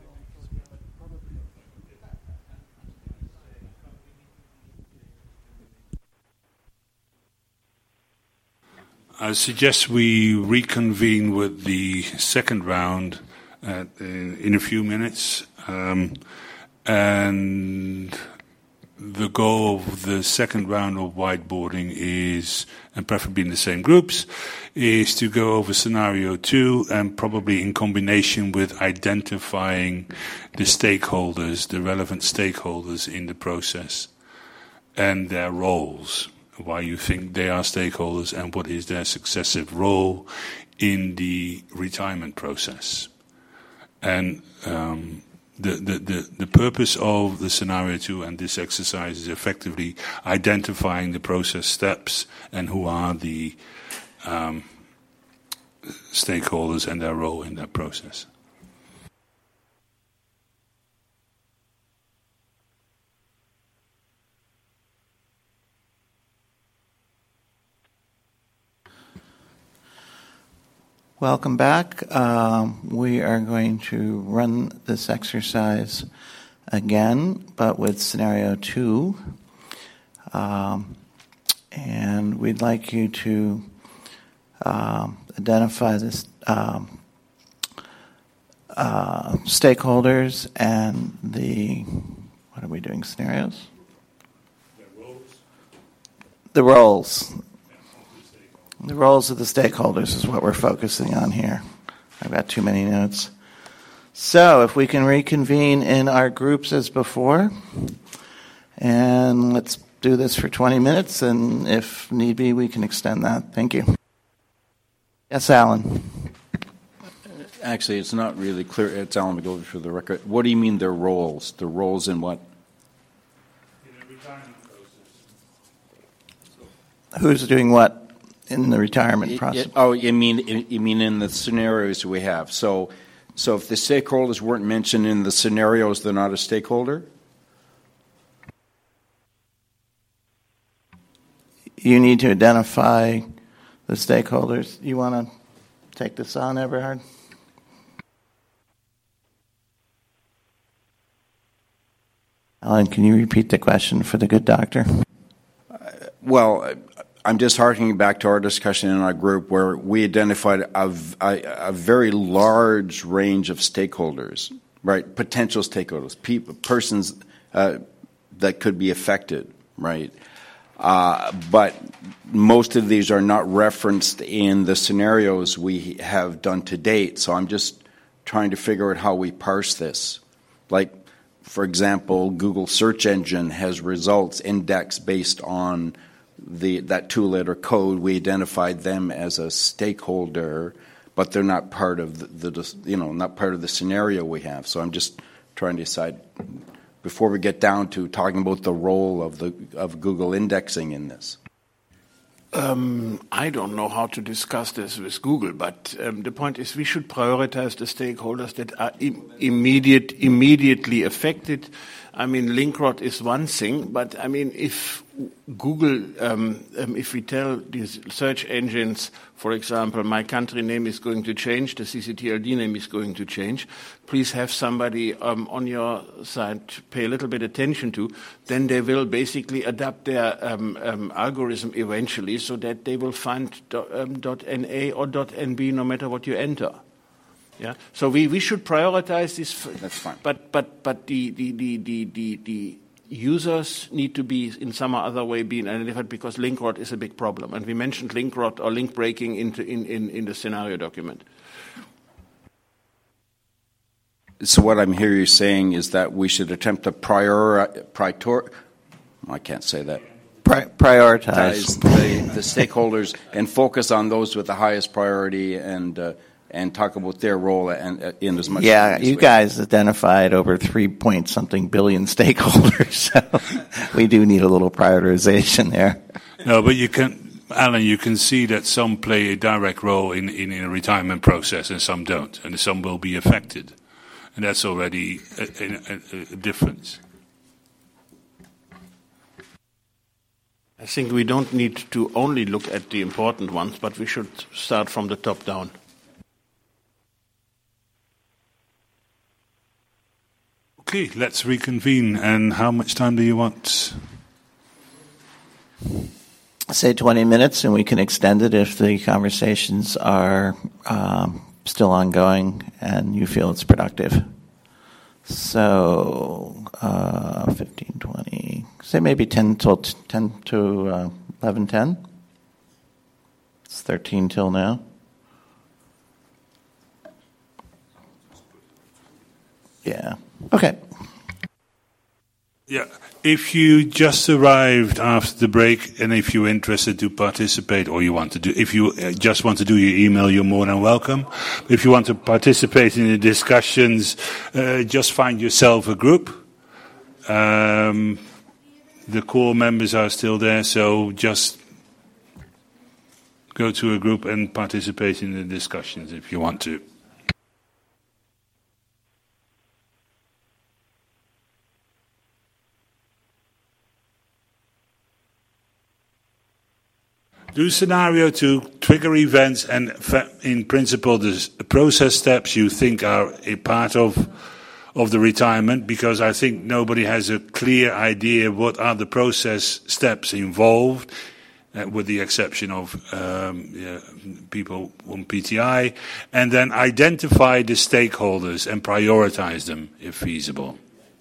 Speaker 4: I suggest we reconvene with the second round at, uh, in a few minutes. Um, and the goal of the second round of whiteboarding is, and preferably in the same groups, is to go over scenario two and probably in combination with identifying the stakeholders, the relevant stakeholders in the process and their roles. Why you think they are stakeholders and what is their successive role in the retirement process. And um, the, the, the, the purpose of the scenario two and this exercise is effectively identifying the process steps and who are the um, stakeholders and their role in that process.
Speaker 3: Welcome back. Um, we are going to run this exercise again, but with scenario two. Um, and we'd like you to um, identify this um, uh, stakeholders and the, what are we doing, scenarios?
Speaker 4: The roles.
Speaker 3: The roles. The roles of the stakeholders is what we're focusing on here. I've got too many notes. So if we can reconvene in our groups as before, and let's do this for twenty minutes, and if need be, we can extend that. Thank you. Yes, Alan.
Speaker 11: Actually, it's not really clear. It's Alan McGilvey for the record. What do you mean their roles? The roles in what?
Speaker 4: In a retirement process.
Speaker 3: Who's doing what in the retirement
Speaker 11: It-
Speaker 3: process?
Speaker 11: it- oh, you mean you mean in the scenarios we have. So, so if the stakeholders weren't mentioned in the scenarios, they're not a stakeholder?
Speaker 3: You need to identify the stakeholders. You want to take this on, Everhard? Alan, can you repeat the question for the good doctor?
Speaker 11: Well, I'm just harkening back to our discussion in our group where we identified a, a, a very large range of stakeholders, right? Potential stakeholders, people, persons uh, that could be affected, right? Uh, but most of these are not referenced in the scenarios we have done to date. So I'm just trying to figure out how we parse this. Like, for example, Google search engine has results indexed based on the that two-letter code. We identified them as a stakeholder, but they're not part of the, the you know not part of the scenario we have. So I'm just trying to decide before we get down to talking about the role of the of Google indexing in this.
Speaker 1: Um, I don't know how to discuss this with Google, but um, the point is we should prioritize the stakeholders that are im- immediate, immediately affected. I mean, Linkrod is one thing, but I mean, if Google, um, um, if we tell these search engines, for example, my country name is going to change, the C C T L D name is going to change, please have somebody um, on your side pay a little bit attention to, then they will basically adapt their um, um, algorithm eventually so that they will find um, .na or .nb no matter what you enter. Yeah, so we, we should prioritize this.
Speaker 11: That's fine.
Speaker 1: But but but the the, the, the, the the users need to be in some other way being identified because Linkrod is a big problem, and we mentioned Linkrod or link breaking into in, in, in the scenario document.
Speaker 11: So what I'm hearing you saying is that we should attempt to prior, prior I can't say that.
Speaker 3: Pri- prioritize
Speaker 11: the, the stakeholders and focus on those with the highest priority and. Uh, and talk about their role and uh, in as much.
Speaker 3: Yeah,
Speaker 11: as
Speaker 3: you guys identified over three point something billion stakeholders, so we do need a little prioritization there.
Speaker 4: No, but you can, Alan, you can see that some play a direct role in, in, in a retirement process and some don't, and some will be affected. And that's already a, a, a difference.
Speaker 1: I think we don't need to only look at the important ones, but we should start from the top down.
Speaker 4: Okay, let's reconvene. And how much time do you want?
Speaker 3: Say twenty minutes, and we can extend it if the conversations are um, still ongoing and you feel it's productive. So, uh, fifteen, twenty, say maybe ten till t- ten to uh, eleven ten. It's thirteen till now. Yeah. Okay.
Speaker 4: Yeah. If you just arrived after the break and if you're interested to participate or you want to do, if you just want to do your email, you're more than welcome. If you want to participate in the discussions, uh, just find yourself a group. Um, the core members are still there, so just go to a group and participate in the discussions if you want to. Do scenario to trigger events and, in principle, the process steps you think are a part of of the retirement, because I think nobody has a clear idea what are the process steps involved, uh, with the exception of um, yeah, people on P T I, and then identify the stakeholders and prioritize them if feasible.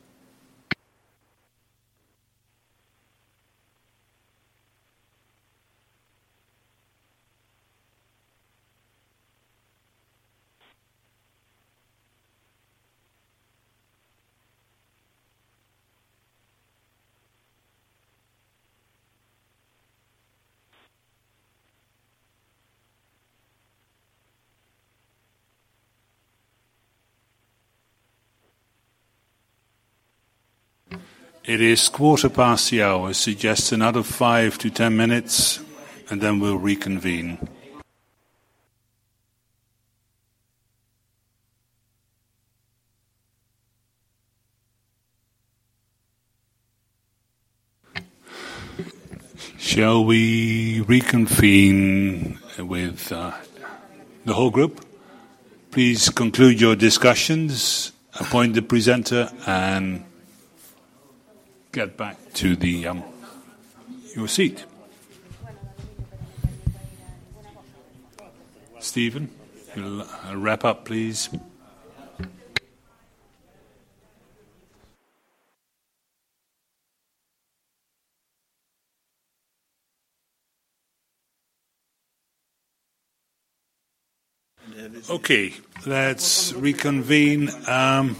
Speaker 4: It is quarter past the hour. Suggest another five to ten minutes, and then we'll reconvene. Shall we reconvene with uh, the whole group? Please conclude your discussions, appoint the presenter, and get back to the um, your seat. Stephen, you'll, uh, wrap up, please. Okay, let's reconvene. Um,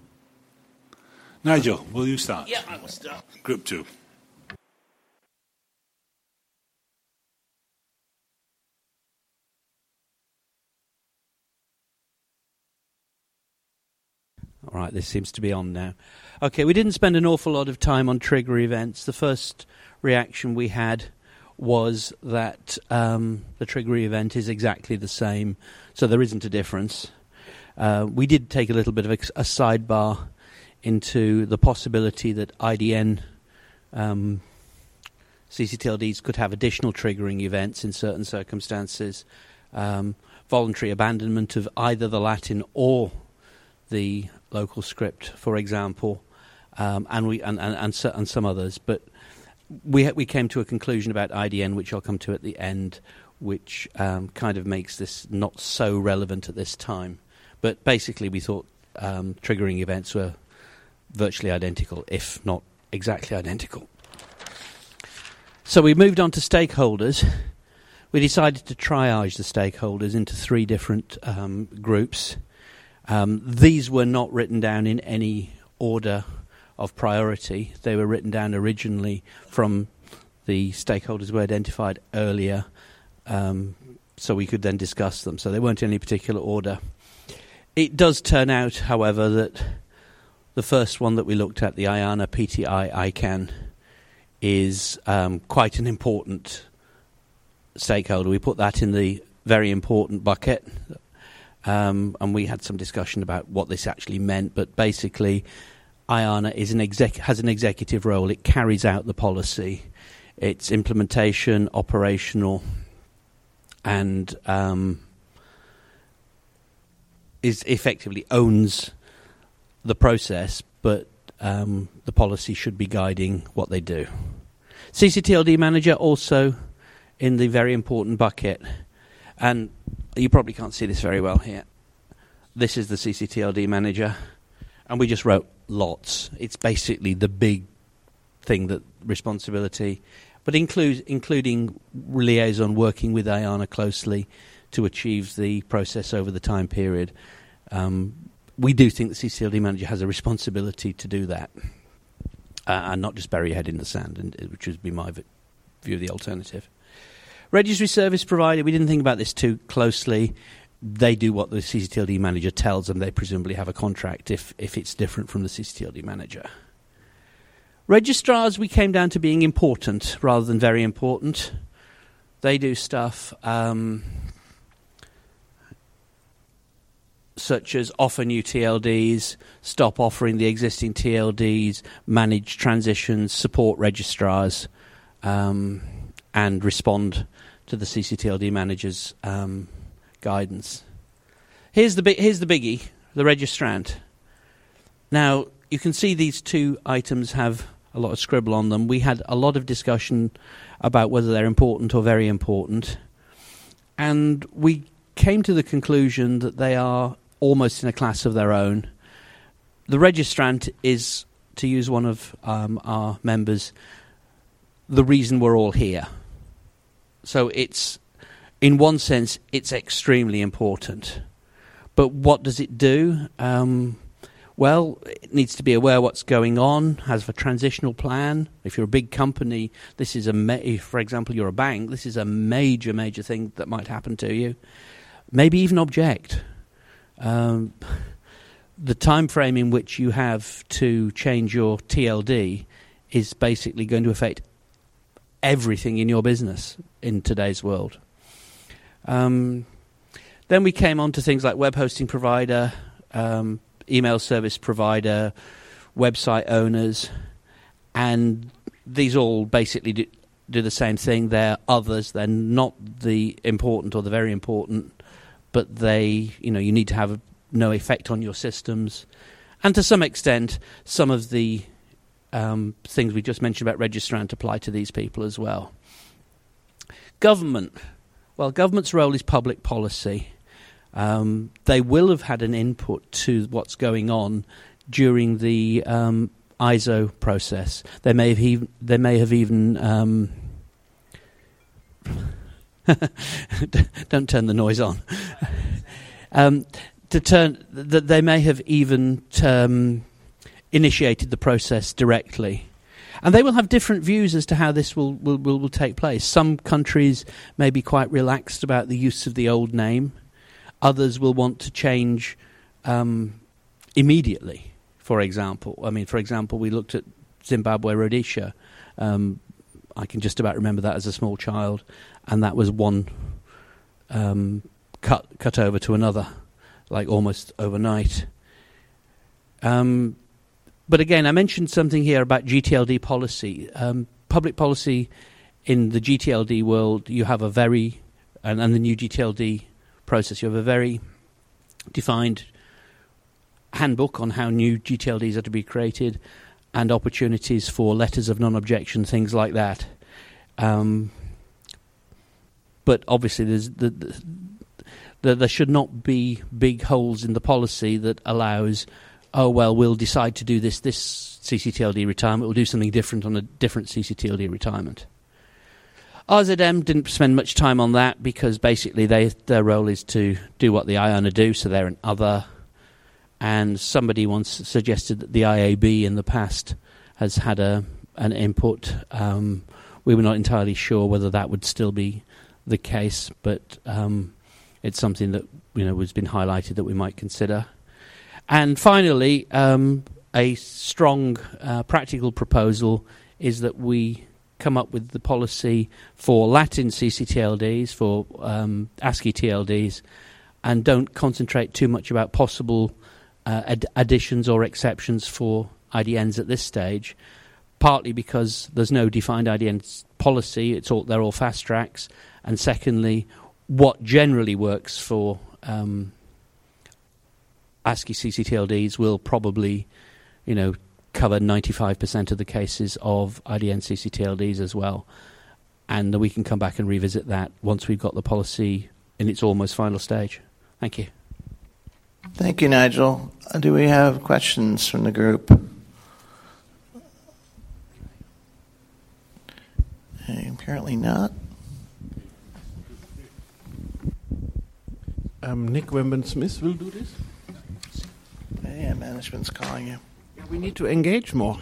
Speaker 4: Nigel, will you start?
Speaker 1: Yeah, I will start.
Speaker 4: Group two.
Speaker 2: All right, this seems to be on now. Okay, we didn't spend an awful lot of time on trigger events. The first reaction we had was that um, the trigger event is exactly the same, so there isn't a difference. Uh, we did take a little bit of a, a sidebar into the possibility that I D N um, C C T L Ds could have additional triggering events in certain circumstances. Um, voluntary abandonment of either the Latin or the local script, for example, um, and we and and, and, so, and some others. But we we came to a conclusion about I D N, which I'll come to at the end, which um, kind of makes this not so relevant at this time. But basically, we thought um, triggering events were virtually identical, if not exactly identical. So we moved on to stakeholders. We decided to triage the stakeholders into three different um, groups. Um, these were not written down in any order of priority. They were written down originally from the stakeholders we identified earlier, um, so we could then discuss them. So they weren't in any particular order. It does turn out, however, that the first one that we looked at, the IANA P T I ICANN, is um, quite an important stakeholder. We put that in the very important bucket. Um, and we had some discussion about what this actually meant, but basically IANA is an exec- has an executive role. It carries out the policy. It's implementation, operational, and um, is effectively owns the process, but um, the policy should be guiding what they do. C C T L D manager also in the very important bucket, and you probably can't see this very well here. This is the C C T L D manager, and we just wrote lots. It's basically the big thing, that responsibility, but includes including liaison, working with IANA closely to achieve the process over the time period. Um, we do think the C C T L D manager has a responsibility to do that, uh, and not just bury your head in the sand, and, which would be my v- view of the alternative. Registry service provider, we didn't think about this too closely. They do what the C C T L D manager tells them. They presumably have a contract if, if it's different from the C C T L D manager. Registrars, we came down to being important rather than very important. They do stuff um, such as offer new T L Ds, stop offering the existing T L Ds, manage transitions, support registrars, um, and respond to the C C T L D manager's um, guidance. Here's the bi- here's the biggie, the registrant. Now, you can see these two items have a lot of scribble on them. We had a lot of discussion about whether they're important or very important, and we came to the conclusion that they are almost in a class of their own. The registrant is, to use one of um, our members, the reason we're all here. So it's, in one sense, it's extremely important. But what does it do? Um, well, it needs to be aware what's going on, has a transitional plan. If you're a big company, this is a, ma- if, for example, you're a bank, this is a major, major thing that might happen to you. Maybe even object. Um, the time frame in which you have to change your T L D is basically going to affect everything in your business in today's world. Um, then we came on to things like web hosting provider, um, email service provider, website owners, and these all basically do, do the same thing. They're others. They're not the important or the very important, but they, you know, you need to have no effect on your systems. And to some extent, some of the Um, things we just mentioned about registrant apply to these people as well. Government. Well, government's role is public policy. Um, they will have had an input to what's going on during the um, I S O process. They may have even, they may have even um, don't turn the noise on. um, to turn that they may have even um, initiated the process directly. And they will have different views as to how this will, will, will, will take place. Some countries may be quite relaxed about the use of the old name. Others will want to change um, immediately, for example. I mean, for example, we looked at Zimbabwe Rhodesia. Um, I can just about remember that as a small child. And that was one um, cut cut over to another, like almost overnight. Um But again, I mentioned something here about G T L D policy. Um, public policy in the G T L D world, you have a very, and, and the new G T L D process, you have a very defined handbook on how new G T L Ds are to be created and opportunities for letters of non-objection, things like that. Um, but obviously there's the, the, the, there should not be big holes in the policy that allows, oh, well, we'll decide to do this, this C C T L D retirement, we'll do something different on a different C C T L D retirement. R Z M didn't spend much time on that because basically they, their role is to do what the I A N A do, so they're an other. And somebody once suggested that the I A B in the past has had a an input. Um, we were not entirely sure whether that would still be the case, but um, it's something that, you know, has been highlighted that we might consider. And finally, um, a strong uh, practical proposal is that we come up with the policy for Latin C C T L Ds, for um, ASCII T L Ds, and don't concentrate too much about possible uh, ad- additions or exceptions for I D Ns at this stage, partly because there's no defined I D N policy, it's all, they're all fast tracks, and secondly, what generally works for um, ASCII C C T L Ds will probably, you know, cover ninety-five percent of the cases of I D N C C T L Ds as well. And we can come back and revisit that once we've got the policy in its almost final stage. Thank you.
Speaker 3: Thank you, Nigel. Uh, do we have questions from the group? Hey, apparently not.
Speaker 1: Um, Nick Wemben-Smith will do this.
Speaker 3: Yeah, management's calling you.
Speaker 1: We need to engage more.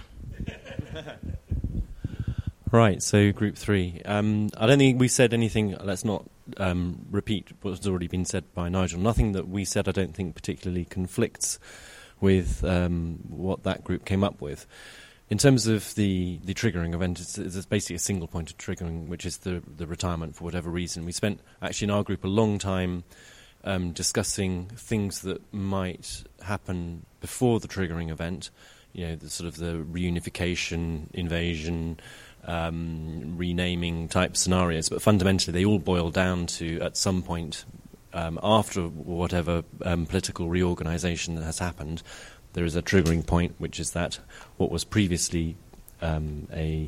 Speaker 12: Right, so group three. Um, I don't think we said anything, let's not um, repeat what's already been said by Nigel. Nothing that we said I don't think particularly conflicts with um, what that group came up with. In terms of the, the triggering event, it's, it's basically a single point of triggering, which is the, the retirement for whatever reason. We spent, actually in our group, a long time um, discussing things that might happen before the triggering event, you know, the sort of the reunification, invasion, um, renaming type scenarios. But fundamentally, they all boil down to, at some point um, after whatever um, political reorganisation that has happened, there is a triggering point, which is that what was previously um, a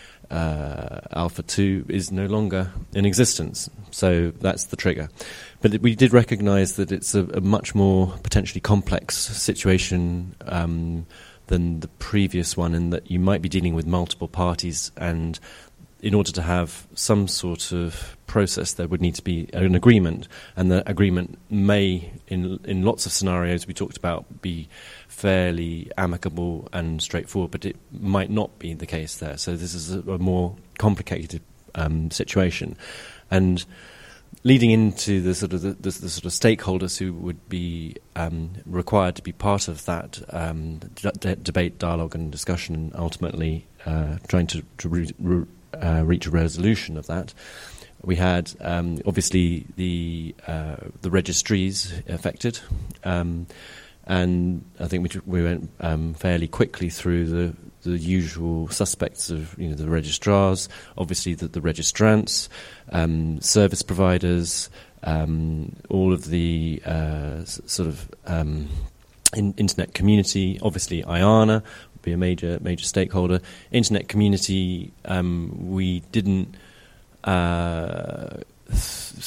Speaker 12: uh, Alpha two is no longer in existence. So that's the trigger. But we did recognise that it's a, a much more potentially complex situation um, than the previous one, in that you might be dealing with multiple parties, and in order to have some sort of process, there would need to be an agreement, and the agreement may, in in lots of scenarios we talked about, be fairly amicable and straightforward, but it might not be the case there. So this is a, a more complicated um, situation, and leading into the sort of the, the, the sort of stakeholders who would be um, required to be part of that um, d- debate, dialogue, and discussion, and ultimately uh, trying to, to re- re- uh, reach a resolution of that. We had um, obviously the uh, the registries affected, um, and I think we, we went um, fairly quickly through the, the usual suspects of, you know, the registrars, obviously the, the registrants, um, service providers, um, all of the uh, s- sort of um, in, internet community. Obviously, I A N A would be a major major stakeholder. Internet community, um, we didn't. Uh,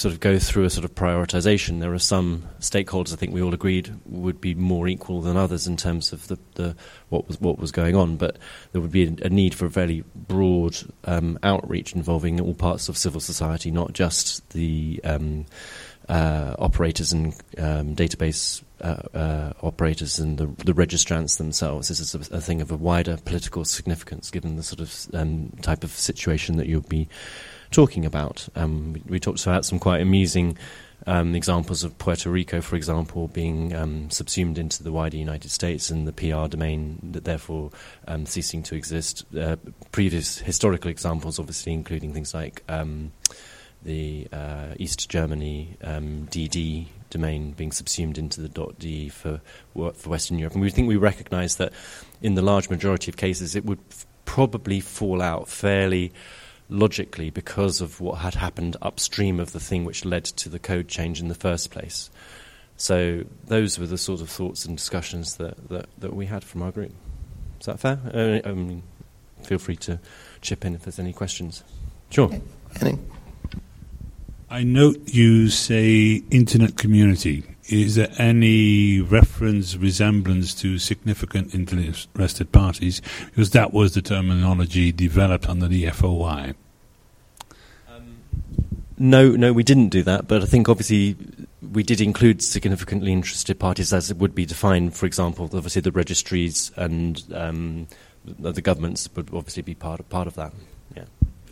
Speaker 12: sort of go through a sort of prioritization. There are some stakeholders I think we all agreed would be more equal than others in terms of the, the what was what was going on, but there would be a, a need for a very broad um, outreach involving all parts of civil society, not just the um, uh, operators and um, database uh, uh, operators and the, the registrants themselves. This is a, a thing of a wider political significance, given the sort of um, type of situation that you'll be talking about. Um, we, we talked about some quite amusing um, examples of Puerto Rico, for example, being um, subsumed into the wider United States and the P R domain, that therefore um, ceasing to exist. Uh, previous historical examples, obviously, including things like um, the uh, East Germany um, D D domain being subsumed into the .de for for Western Europe. And we think we recognise that in the large majority of cases it would f- probably fall out fairly logically because of what had happened upstream of the thing which led to the code change in the first place. So those were the sort of thoughts and discussions that, that, that we had from our group. Is that fair? Uh, I mean, feel free to chip in if there's any questions. Sure.
Speaker 3: Any?
Speaker 4: I note you say internet community. Is there any reference, resemblance to significant interested parties? Because that was the terminology developed under the F O I.
Speaker 12: Um, no, no, we didn't do that. But I think obviously we did include significantly interested parties as it would be defined. For example, obviously the registries and um, the, the governments would obviously be part of, part of that. Yeah.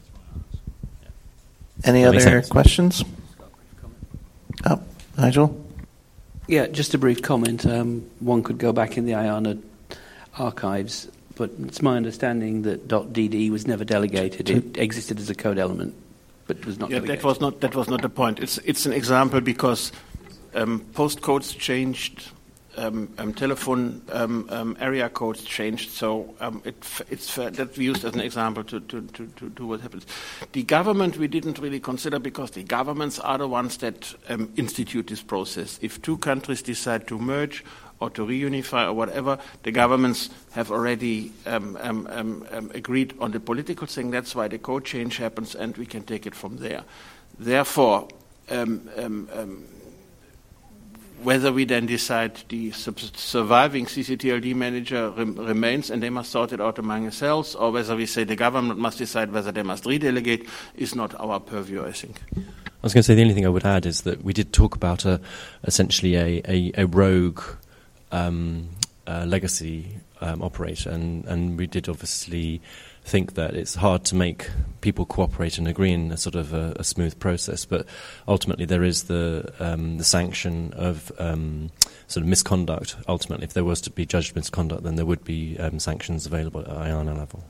Speaker 3: Any
Speaker 12: That makes
Speaker 3: other
Speaker 12: sense.
Speaker 3: questions? Oh, Nigel?
Speaker 2: Yeah, just a brief comment. Um, one could go back in the IANA archives, but it's my understanding that .dd was never delegated. It existed as a code element, but was not
Speaker 1: Yeah,
Speaker 2: delegated.
Speaker 1: that was not that was not the point. It's it's an example because um, postcodes changed, um, um, telephone um, um, area codes changed. So um, it, it's that we used as an example to to, to to to what happens. The government we didn't really consider because the governments are the ones that um, institute this process. If two countries decide to merge or to reunify or whatever, the governments have already um, um, um, um, agreed on the political thing. That's why the code change happens, and we can take it from there. Therefore, um, um, um, whether we then decide the sub- surviving C C T L D manager rem- remains and they must sort it out among themselves, or whether we say the government must decide whether they must redelegate, is not our purview, I think.
Speaker 12: I was going to say the only thing I would add is that we did talk about a, essentially a, a, a rogue um, uh, legacy um, operator, and, and we did obviously think that it's hard to make people cooperate and agree in a sort of a, a smooth process, but ultimately there is the um, the sanction of um, sort of misconduct. Ultimately, if there was to be judged misconduct, then there would be um, sanctions available at IANA level.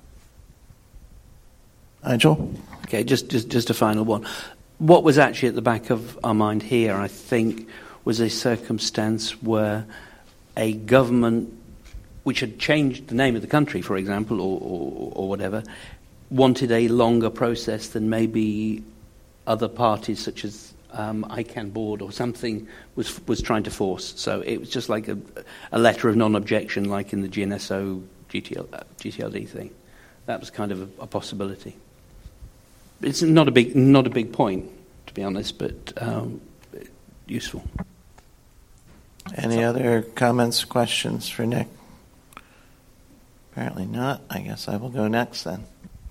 Speaker 3: Nigel?
Speaker 2: Okay, just, just just a final one. What was actually at the back of our mind here, I think, was a circumstance where a government which had changed the name of the country, for example, or, or, or whatever, wanted a longer process than maybe other parties, such as um, ICANN board or something, was was trying to force. So it was just like a, a letter of non-objection, like in the G N S O G T L, uh, G T L D thing. That was kind of a, a possibility. It's not a big not a big point, to be honest, but um, useful.
Speaker 3: Any other comments, questions for Nick? Apparently not. I guess I will go next then.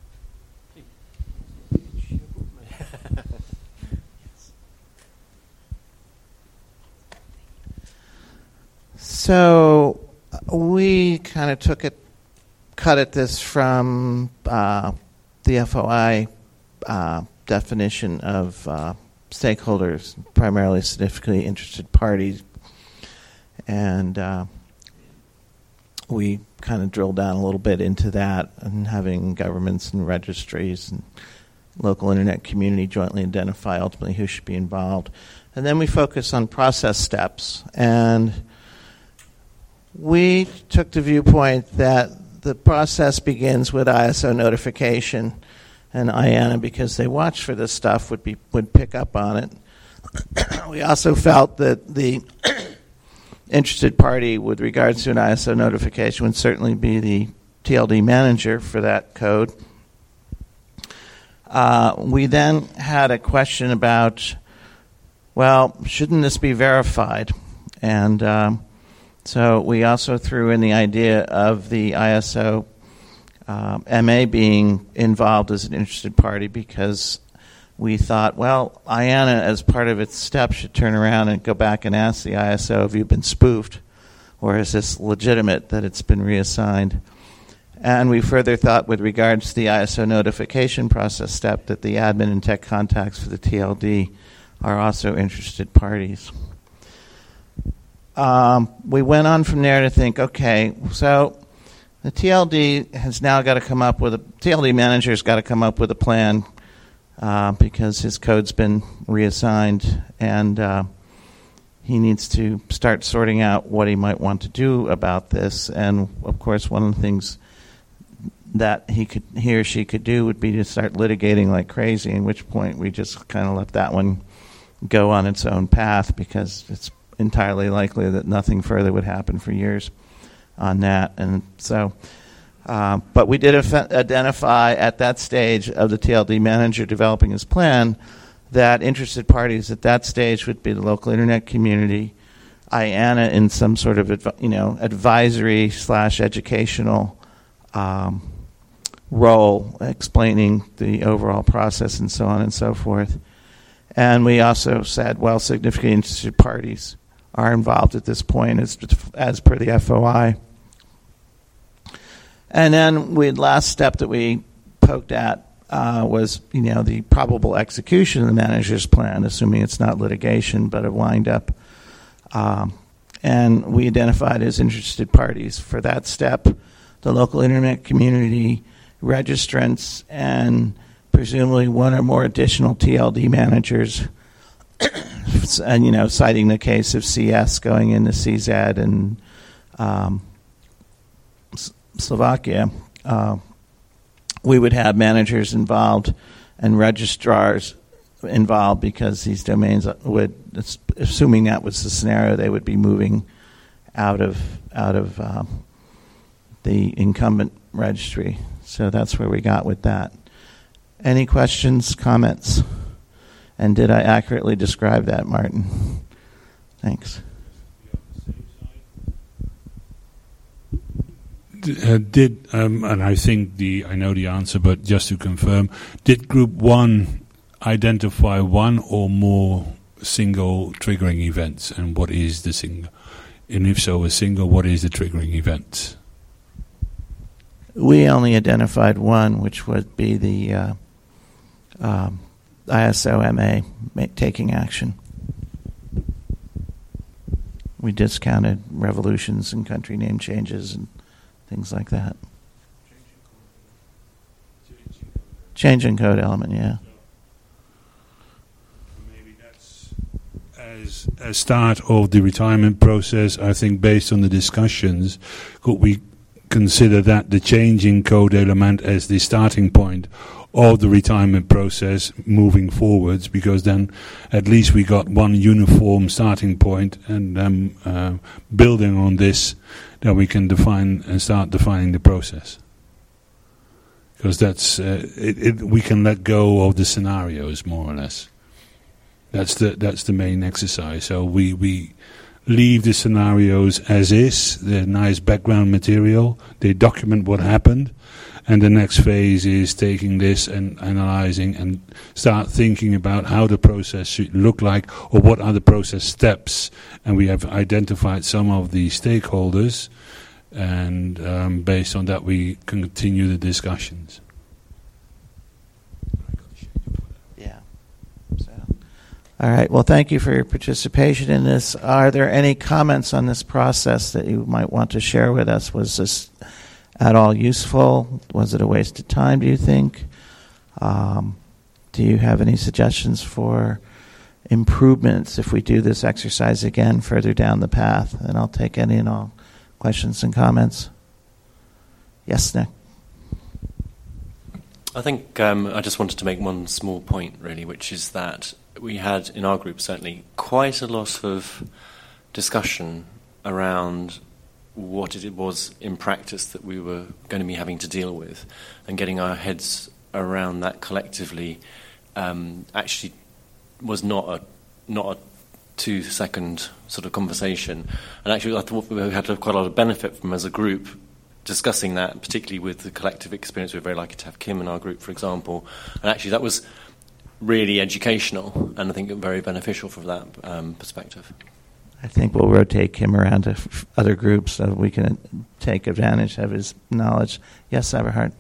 Speaker 3: So we kind of took it, cut at this from uh, the F O I uh, definition of uh, stakeholders, primarily significantly interested parties, and uh, we kind of drilled down a little bit into that and having governments and registries and local internet community jointly identify ultimately who should be involved. And then we focus on process steps. And we took the viewpoint that the process begins with I S O notification, and IANA, because they watch for this stuff, would be would pick up on it. We also felt that the interested party with regards to an I S O notification would certainly be the T L D manager for that code. Uh, we then had a question about well, shouldn't this be verified? And um, so we also threw in the idea of the I S O um, M A being involved as an interested party, because we thought, well, I A N A, as part of its step, should turn around and go back and ask the I S O, have you been spoofed? Or is this legitimate that it's been reassigned? And we further thought, with regards to the I S O notification process step, that the admin and tech contacts for the T L D are also interested parties. Um, we went on from there to think, okay, so the T L D has now got to come up with a, T L D manager's got to come up with a plan uh, because his code's been reassigned, and uh, he needs to start sorting out what he might want to do about this. And of course, one of the things that he could, he or she could do would be to start litigating like crazy, at which point we just kind of let that one go on its own path, because it's entirely likely that nothing further would happen for years on that. And so, uh, but we did af- identify at that stage of the T L D manager developing his plan that interested parties at that stage would be the local internet community, I A N A in some sort of adv- you know advisory slash educational um, role, explaining the overall process and so on and so forth. And we also said, well, significant interested parties are involved at this point as, as per the F O I. And then the last step that we poked at uh, was, you know, the probable execution of the manager's plan, assuming it's not litigation but a wind-up. Um, and we identified as interested parties for that step the local internet community, registrants, and presumably one or more additional T L D managers, and, you know, citing the case of C S going into C Z and um, S- Slovakia, uh, we would have managers involved and registrars involved, because these domains would, assuming that was the scenario, they would be moving out of out of uh, the incumbent registry. So that's where we got with that. Any questions, comments? And did I accurately describe that, Martin? Thanks.
Speaker 4: Uh, did um, and I think the I know the answer, but just to confirm, did Group One identify one or more single triggering events, and what is the single? And if so, a single, what is the triggering event?
Speaker 3: We only identified one, which would be the uh, um, I S O M A ma- taking action. We discounted revolutions and country name changes and things like that. Change in code element, yeah.
Speaker 4: Maybe that's as a start of the retirement process. I think based on the discussions, could we consider that the change in code element as the starting point of the retirement process moving forwards, because then at least we got one uniform starting point, and then uh, building on this, that we can define and start defining the process. Because that's uh, it, it, we can let go of the scenarios more or less. That's the that's the main exercise. So we we leave the scenarios as is. They're nice background material. They document what happened. And the next phase is taking this and analyzing and start thinking about how the process should look like, or what are the process steps. And we have identified some of the stakeholders, and um, based on that we continue the discussions.
Speaker 3: Yeah. So, all right. Well, thank you for your participation in this. Are there any comments on this process that you might want to share with us? Was this at all useful? Was it a waste of time, do you think? Um, do you have any suggestions for improvements if we do this exercise again further down the path? And I'll take any and all questions and comments. Yes, Nick?
Speaker 12: I think um, I just wanted to make one small point, really, which is that we had, in our group certainly, quite a lot of discussion around what it was in practice that we were going to be having to deal with, and getting our heads around that collectively um, actually was not a not a two-second sort of conversation. And actually, I thought we had quite a lot of benefit from as a group discussing that, particularly with the collective experience. We're very lucky to have Kim in our group, for example. And actually, that was really educational, and I think very beneficial from that um, perspective.
Speaker 3: I think we'll rotate Kim around to f- other groups so we can take advantage of his knowledge. Yes, Eberhard.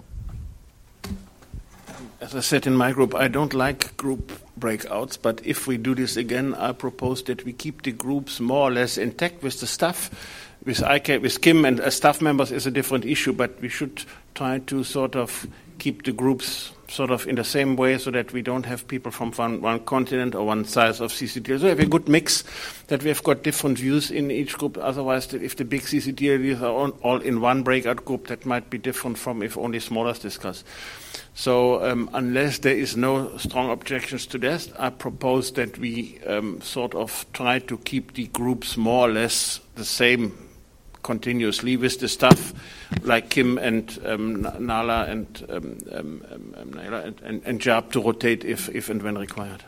Speaker 1: As I said in my group, I don't like group breakouts, but if we do this again, I propose that we keep the groups more or less intact with the staff. With I K, with Kim and uh, staff members is a different issue, but we should try to sort of keep the groups sort of in the same way so that we don't have people from one, one continent or one size of C C T L. So we have a good mix, that we have got different views in each group. Otherwise, if the big C C T Ls are on, all in one breakout group, that might be different from if only smallers discuss. So um, unless there is no strong objections to that, I propose that we um, sort of try to keep the groups more or less the same continuously with the staff like Kim and um, Nala and um, um, um, Naila and, and, and Jaap to rotate if, if and when required.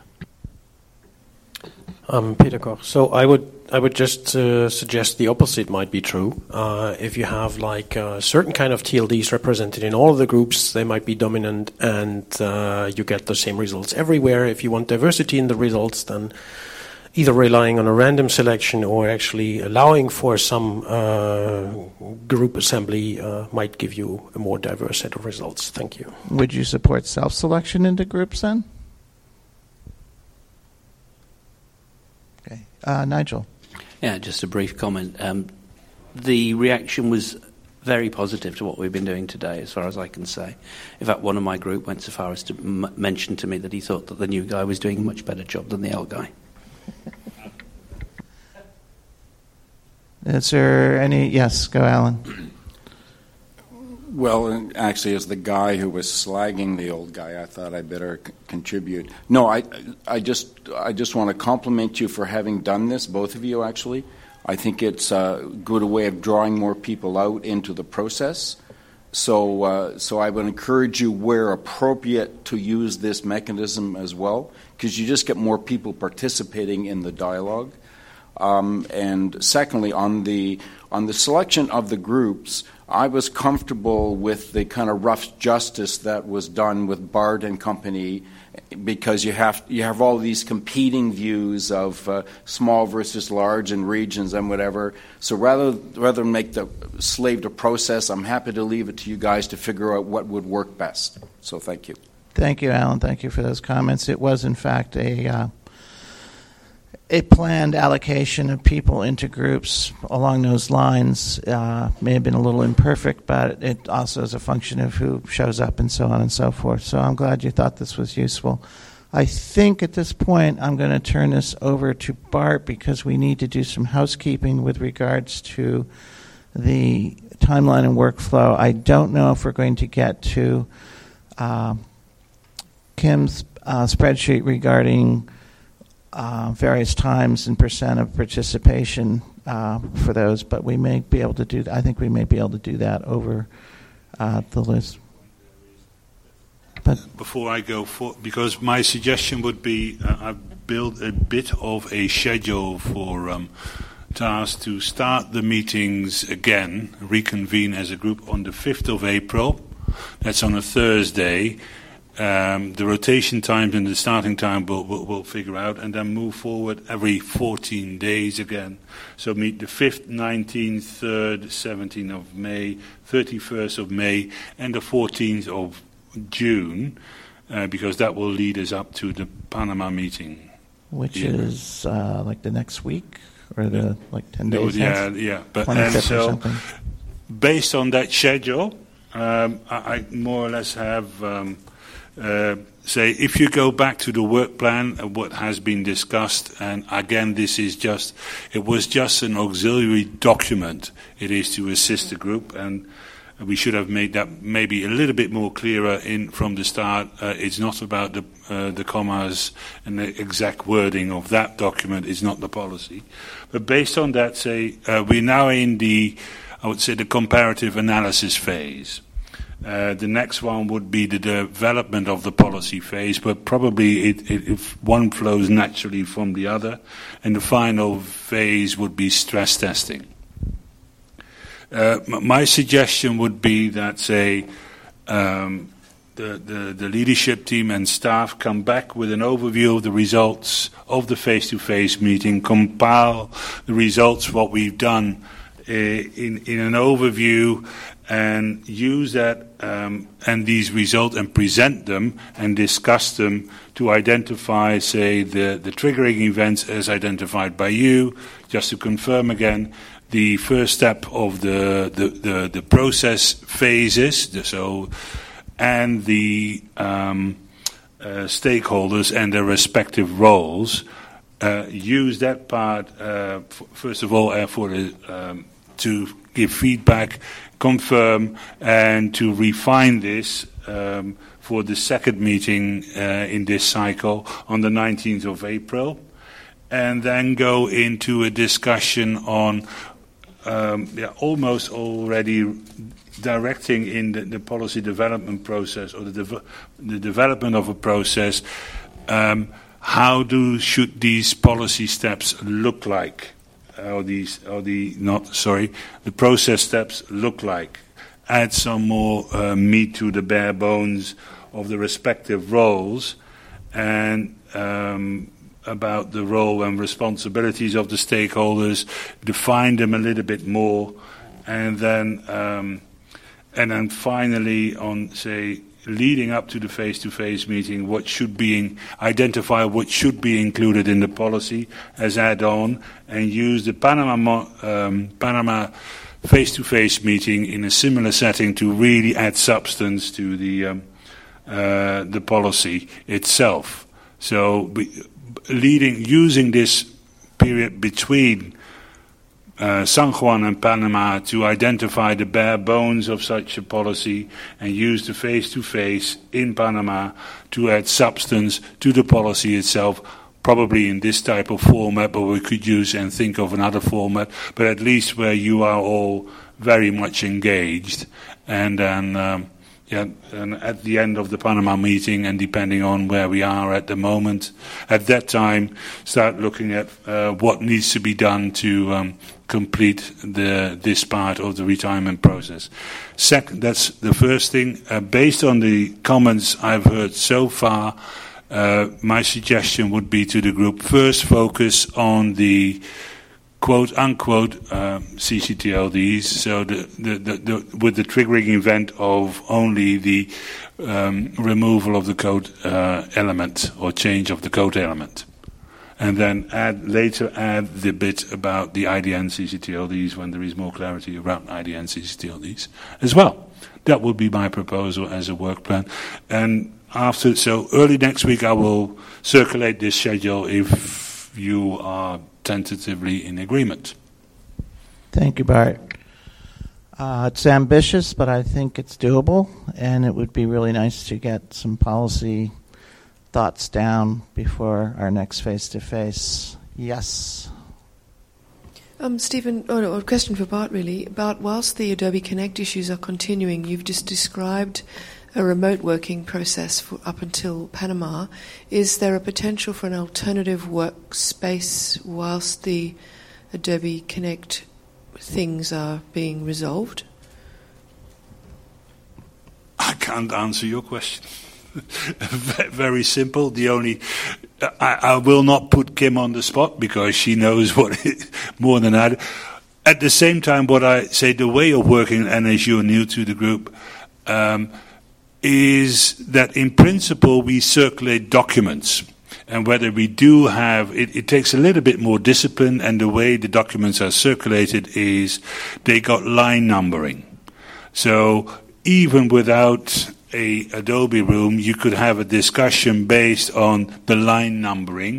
Speaker 6: Um, Peter Koch. So I would I would just uh, suggest the opposite might be true. Uh, if you have like a certain kind of T L Ds represented in all of the groups, they might be dominant, and uh, you get the same results everywhere. If you want diversity in the results, then either relying on a random selection or actually allowing for some uh, group assembly uh, might give you a more diverse set of results. Thank you.
Speaker 3: Would you support self-selection into groups then? Okay. Uh, Nigel.
Speaker 2: Yeah, just a brief comment. Um, the reaction was very positive to what we've been doing today, as far as I can say. In fact, one of my group went so far as to m- mention to me that he thought that the new guy was doing a much better job than the old guy.
Speaker 3: Is there any? Yes, go, Alan.
Speaker 11: Well, actually, as the guy who was slagging the old guy, I thought I better c- contribute. No, I, I just, I just want to compliment you for having done this, both of you. Actually, I think it's a good way of drawing more people out into the process. So, uh, so I would encourage you, where appropriate, to use this mechanism as well, because you just get more people participating in the dialogue. Um, and secondly, on the on the selection of the groups, I was comfortable with the kind of rough justice that was done with Bard and Company, because you have you have all these competing views of uh, small versus large and regions and whatever. So rather rather than make the slave to process, I'm happy to leave it to you guys to figure out what would work best. So thank you.
Speaker 3: Thank you, Alan. Thank you for those comments. It was, in fact, a uh, a planned allocation of people into groups along those lines. Uh, may have been a little imperfect, but it also is a function of who shows up and so on and so forth. So I'm glad you thought this was useful. I think at this point I'm going to turn this over to Bart, because we need to do some housekeeping with regards to the timeline and workflow. I don't know if we're going to get to uh, Kim's uh, spreadsheet regarding Uh, various times and percent of participation uh, for those, but we may be able to do. I think we may be able to do that over uh, the list. But
Speaker 4: before I go for, because my suggestion would be, uh, I've built a bit of a schedule for um, tasks to start the meetings again, reconvene as a group on the fifth of April. That's on a Thursday. Um, the rotation times and the starting time we'll, we'll, we'll figure out, and then move forward every fourteen days again. So meet the fifth, nineteenth, third, seventeenth of May, thirty-first of May, and the fourteenth of June, uh, because that will lead us up to the Panama meeting.
Speaker 3: Which
Speaker 4: yeah.
Speaker 3: is uh, like the next week, or the yeah. like ten
Speaker 4: no,
Speaker 3: days
Speaker 4: Yeah,
Speaker 3: next?
Speaker 4: yeah. But and so, based on that schedule, um, I, I more or less have... Um, Uh, say, if you go back to the work plan, uh, what has been discussed, and again, this is just, it was just an auxiliary document. It is to assist the group, and we should have made that maybe a little bit more clearer in from the start. Uh, it's not about the uh, the commas and the exact wording of that document. It's not the policy. But based on that, say, uh, we're now in the, I would say, the comparative analysis phase. Uh, the next one would be the development of the policy phase, but probably it, it, if one flows naturally from the other. And the final phase would be stress testing. Uh, m- my suggestion would be that, say, um, the, the, the leadership team and staff come back with an overview of the results of the face-to-face meeting, compile the results, what we've done uh, in, in an overview, and use that um, and these results and present them and discuss them to identify, say, the, the triggering events as identified by you. Just to confirm again, the first step of the the, the, the process phases, so and the um, uh, stakeholders and their respective roles. Uh, use that part uh, f- first of all uh, for the, um, to give feedback, confirm, and to refine this um, for the second meeting uh, in this cycle on the nineteenth of April, and then go into a discussion on um, yeah, almost already directing in the, the policy development process or the, dev- the development of a process. Um, how do should these policy steps look like? Or these, or the not sorry, the process steps look like. Add some more uh, meat to the bare bones of the respective roles, and um, about the role and responsibilities of the stakeholders. Define them a little bit more, and then um, and then finally on say leading up to the face-to-face meeting, what should be in, identify what should be included in the policy as add-on, and use the Panama um, Panama face-to-face meeting in a similar setting to really add substance to the um, uh, the policy itself. So, be, leading using this period between Uh, San Juan and Panama to identify the bare bones of such a policy and use the face-to-face in Panama to add substance to the policy itself, probably in this type of format, but we could use and think of another format, but at least where you are all very much engaged. And then um, yeah, and at the end of the Panama meeting, and depending on where we are at the moment, at that time, start looking at uh, what needs to be done to um, complete the this part of the retirement process. Second, that's the first thing. Uh, based on the comments I've heard so far, uh, my suggestion would be to the group first focus on the quote-unquote um, C C T L Ds, so the, the, the, the, with the triggering event of only the um, removal of the code uh, element or change of the code element. And then add later add the bit about the I D N C C T L Ds when there is more clarity around I D N C C T L Ds as well. That would be my proposal as a work plan. And after, so early next week I will circulate this schedule if you are tentatively in agreement.
Speaker 3: Thank you, Bart. Uh, it's ambitious, but I think it's doable, and it would be really nice to get some policy thoughts down before our next face-to-face. Yes?
Speaker 13: Um, Stephen, oh, no, a question for Bart, really. Bart, whilst the Adobe Connect issues are continuing, you've just described a remote working process for up until Panama. Is there a potential for an alternative workspace whilst the Adobe Connect things are being resolved?
Speaker 4: I can't answer your question. Very simple. The only I, I will not put Kim on the spot because she knows what it, more than I do. At the same time, what I say, the way of working, and as you're new to the group, um, is that in principle we circulate documents, and whether we do have it, it takes a little bit more discipline, and the way the documents are circulated is they got line numbering. So even without a Adobe room, you could have a discussion based on the line numbering,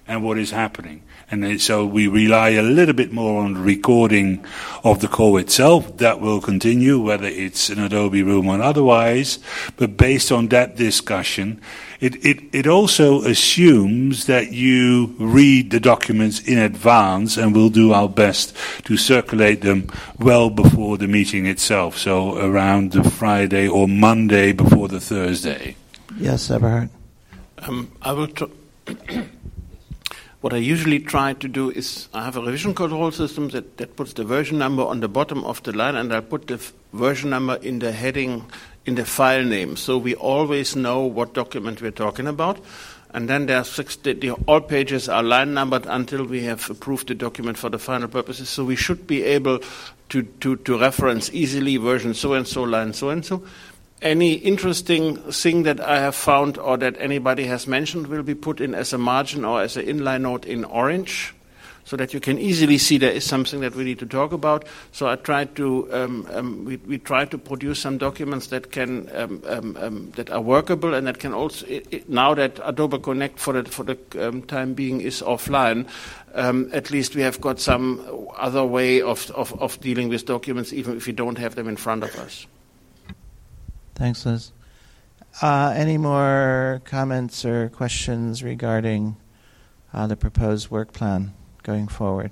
Speaker 4: and what is happening. And then, so we rely a little bit more on the recording of the call itself. That will continue, whether it's an Adobe room or otherwise. But based on that discussion, it, it, it also assumes that you read the documents in advance, and we'll do our best to circulate them well before the meeting itself. So around the Friday or Monday before the Thursday.
Speaker 3: Yes, Eberhard.
Speaker 1: Um, I will. Tr- What I usually try to do is I have a revision control system that, that puts the version number on the bottom of the line, and I put the f- version number in the heading, in the file name, so we always know what document we're talking about. And then there's six, the, the, all pages are line numbered until we have approved the document for the final purposes. So we should be able to, to, to reference easily version so-and-so, line so-and-so. Any interesting thing that I have found or that anybody has mentioned will be put in as a margin or as an inline note in orange, so that you can easily see there is something that we need to talk about. So I tried to um, um, we, we try to produce some documents that can um, um, um, that are workable and that can also it, it, now that Adobe Connect for the for the um, time being is offline. Um, at least we have got some other way of, of of dealing with documents, even if we don't have them in front of us.
Speaker 3: Thanks, Liz. Uh, any more comments or questions regarding uh, the proposed work plan going forward?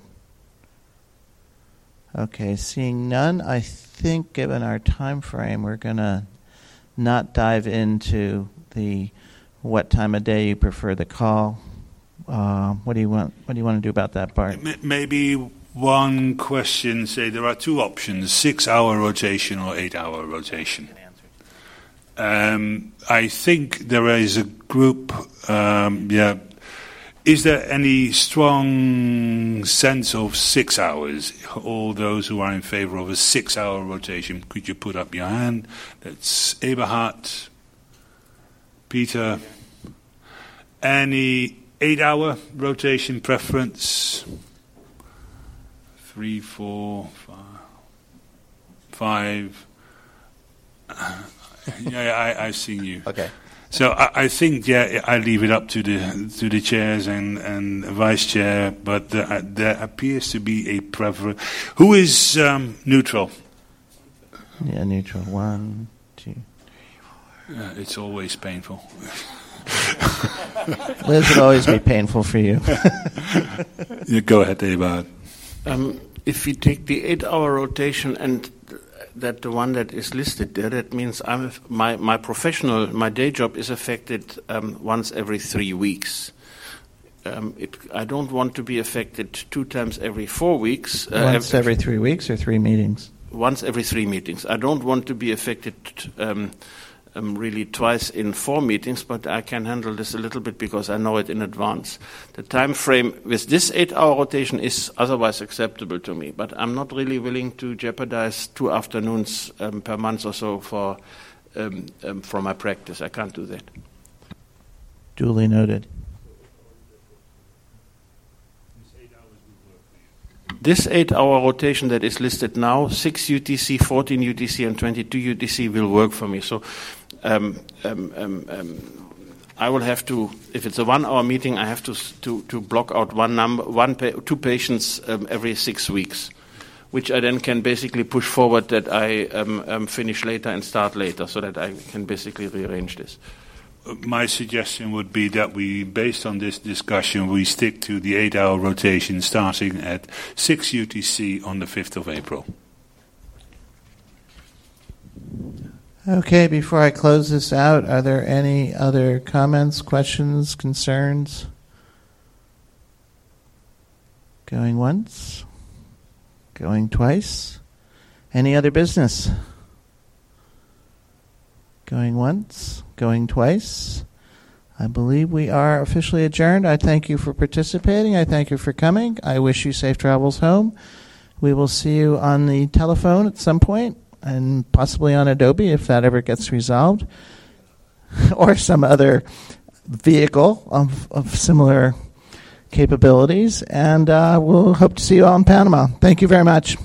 Speaker 3: Okay, seeing none, I think given our time frame, we're going to not dive into the what time of day you prefer the call. Uh, what do you want? What do you want to do about that, Bart?
Speaker 4: Maybe one question. Say there are two options: six-hour rotation or eight-hour rotation. Um, I think there is a group, um, yeah. Is there any strong sense of six hours? All those who are in favor of a six-hour rotation, could you put up your hand? That's Eberhard, Peter. Any eight-hour rotation preference? Three, four, five. five. Yeah, I, I've seen you.
Speaker 10: Okay.
Speaker 4: So I, I think, yeah, I leave it up to the to the chairs and, and vice chair, but there, there appears to be a preference. Who is um, neutral?
Speaker 3: Yeah, neutral. One, two, three, four.
Speaker 4: Uh, it's always painful.
Speaker 3: Liz, would always be painful for you.
Speaker 4: Yeah, go ahead, Eberhard.
Speaker 1: Um, if we take the eight-hour rotation and that the one that is listed there, that means I'm my my professional my day job is affected um, once every three weeks. Um, it, I don't want to be affected two times every four weeks.
Speaker 3: Uh, once ev- every three weeks or three meetings.
Speaker 1: Once every three meetings. I don't want to be affected um, um, really twice in four meetings, but I can handle this a little bit because I know it in advance. The time frame with this eight-hour rotation is otherwise acceptable to me, but I'm not really willing to jeopardize two afternoons um, per month or so for um, um, for my practice. I can't do that.
Speaker 3: Duly noted.
Speaker 1: This eight-hour rotation that is listed now, six U T C, fourteen U T C, and twenty-two U T C will work for me. So um, um, um, um, I will have to, if it's a one-hour meeting, I have to to, to block out one number, one pa- two patients um, every six weeks, which I then can basically push forward that I um, um, finish later and start later, so that I can basically rearrange this.
Speaker 4: My suggestion would be that we, based on this discussion, we stick to the eight-hour rotation starting at six U T C on the fifth of April.
Speaker 3: Okay, before I close this out, are there any other comments, questions, concerns? Going once? Going twice? Any other business? Going once? Going twice? I believe we are officially adjourned. I thank you for participating. I thank you for coming. I wish you safe travels home. We will see you on the telephone at some point, and possibly on Adobe if that ever gets resolved, or some other vehicle of, of similar capabilities. And uh, we'll hope to see you all in Panama. Thank you very much.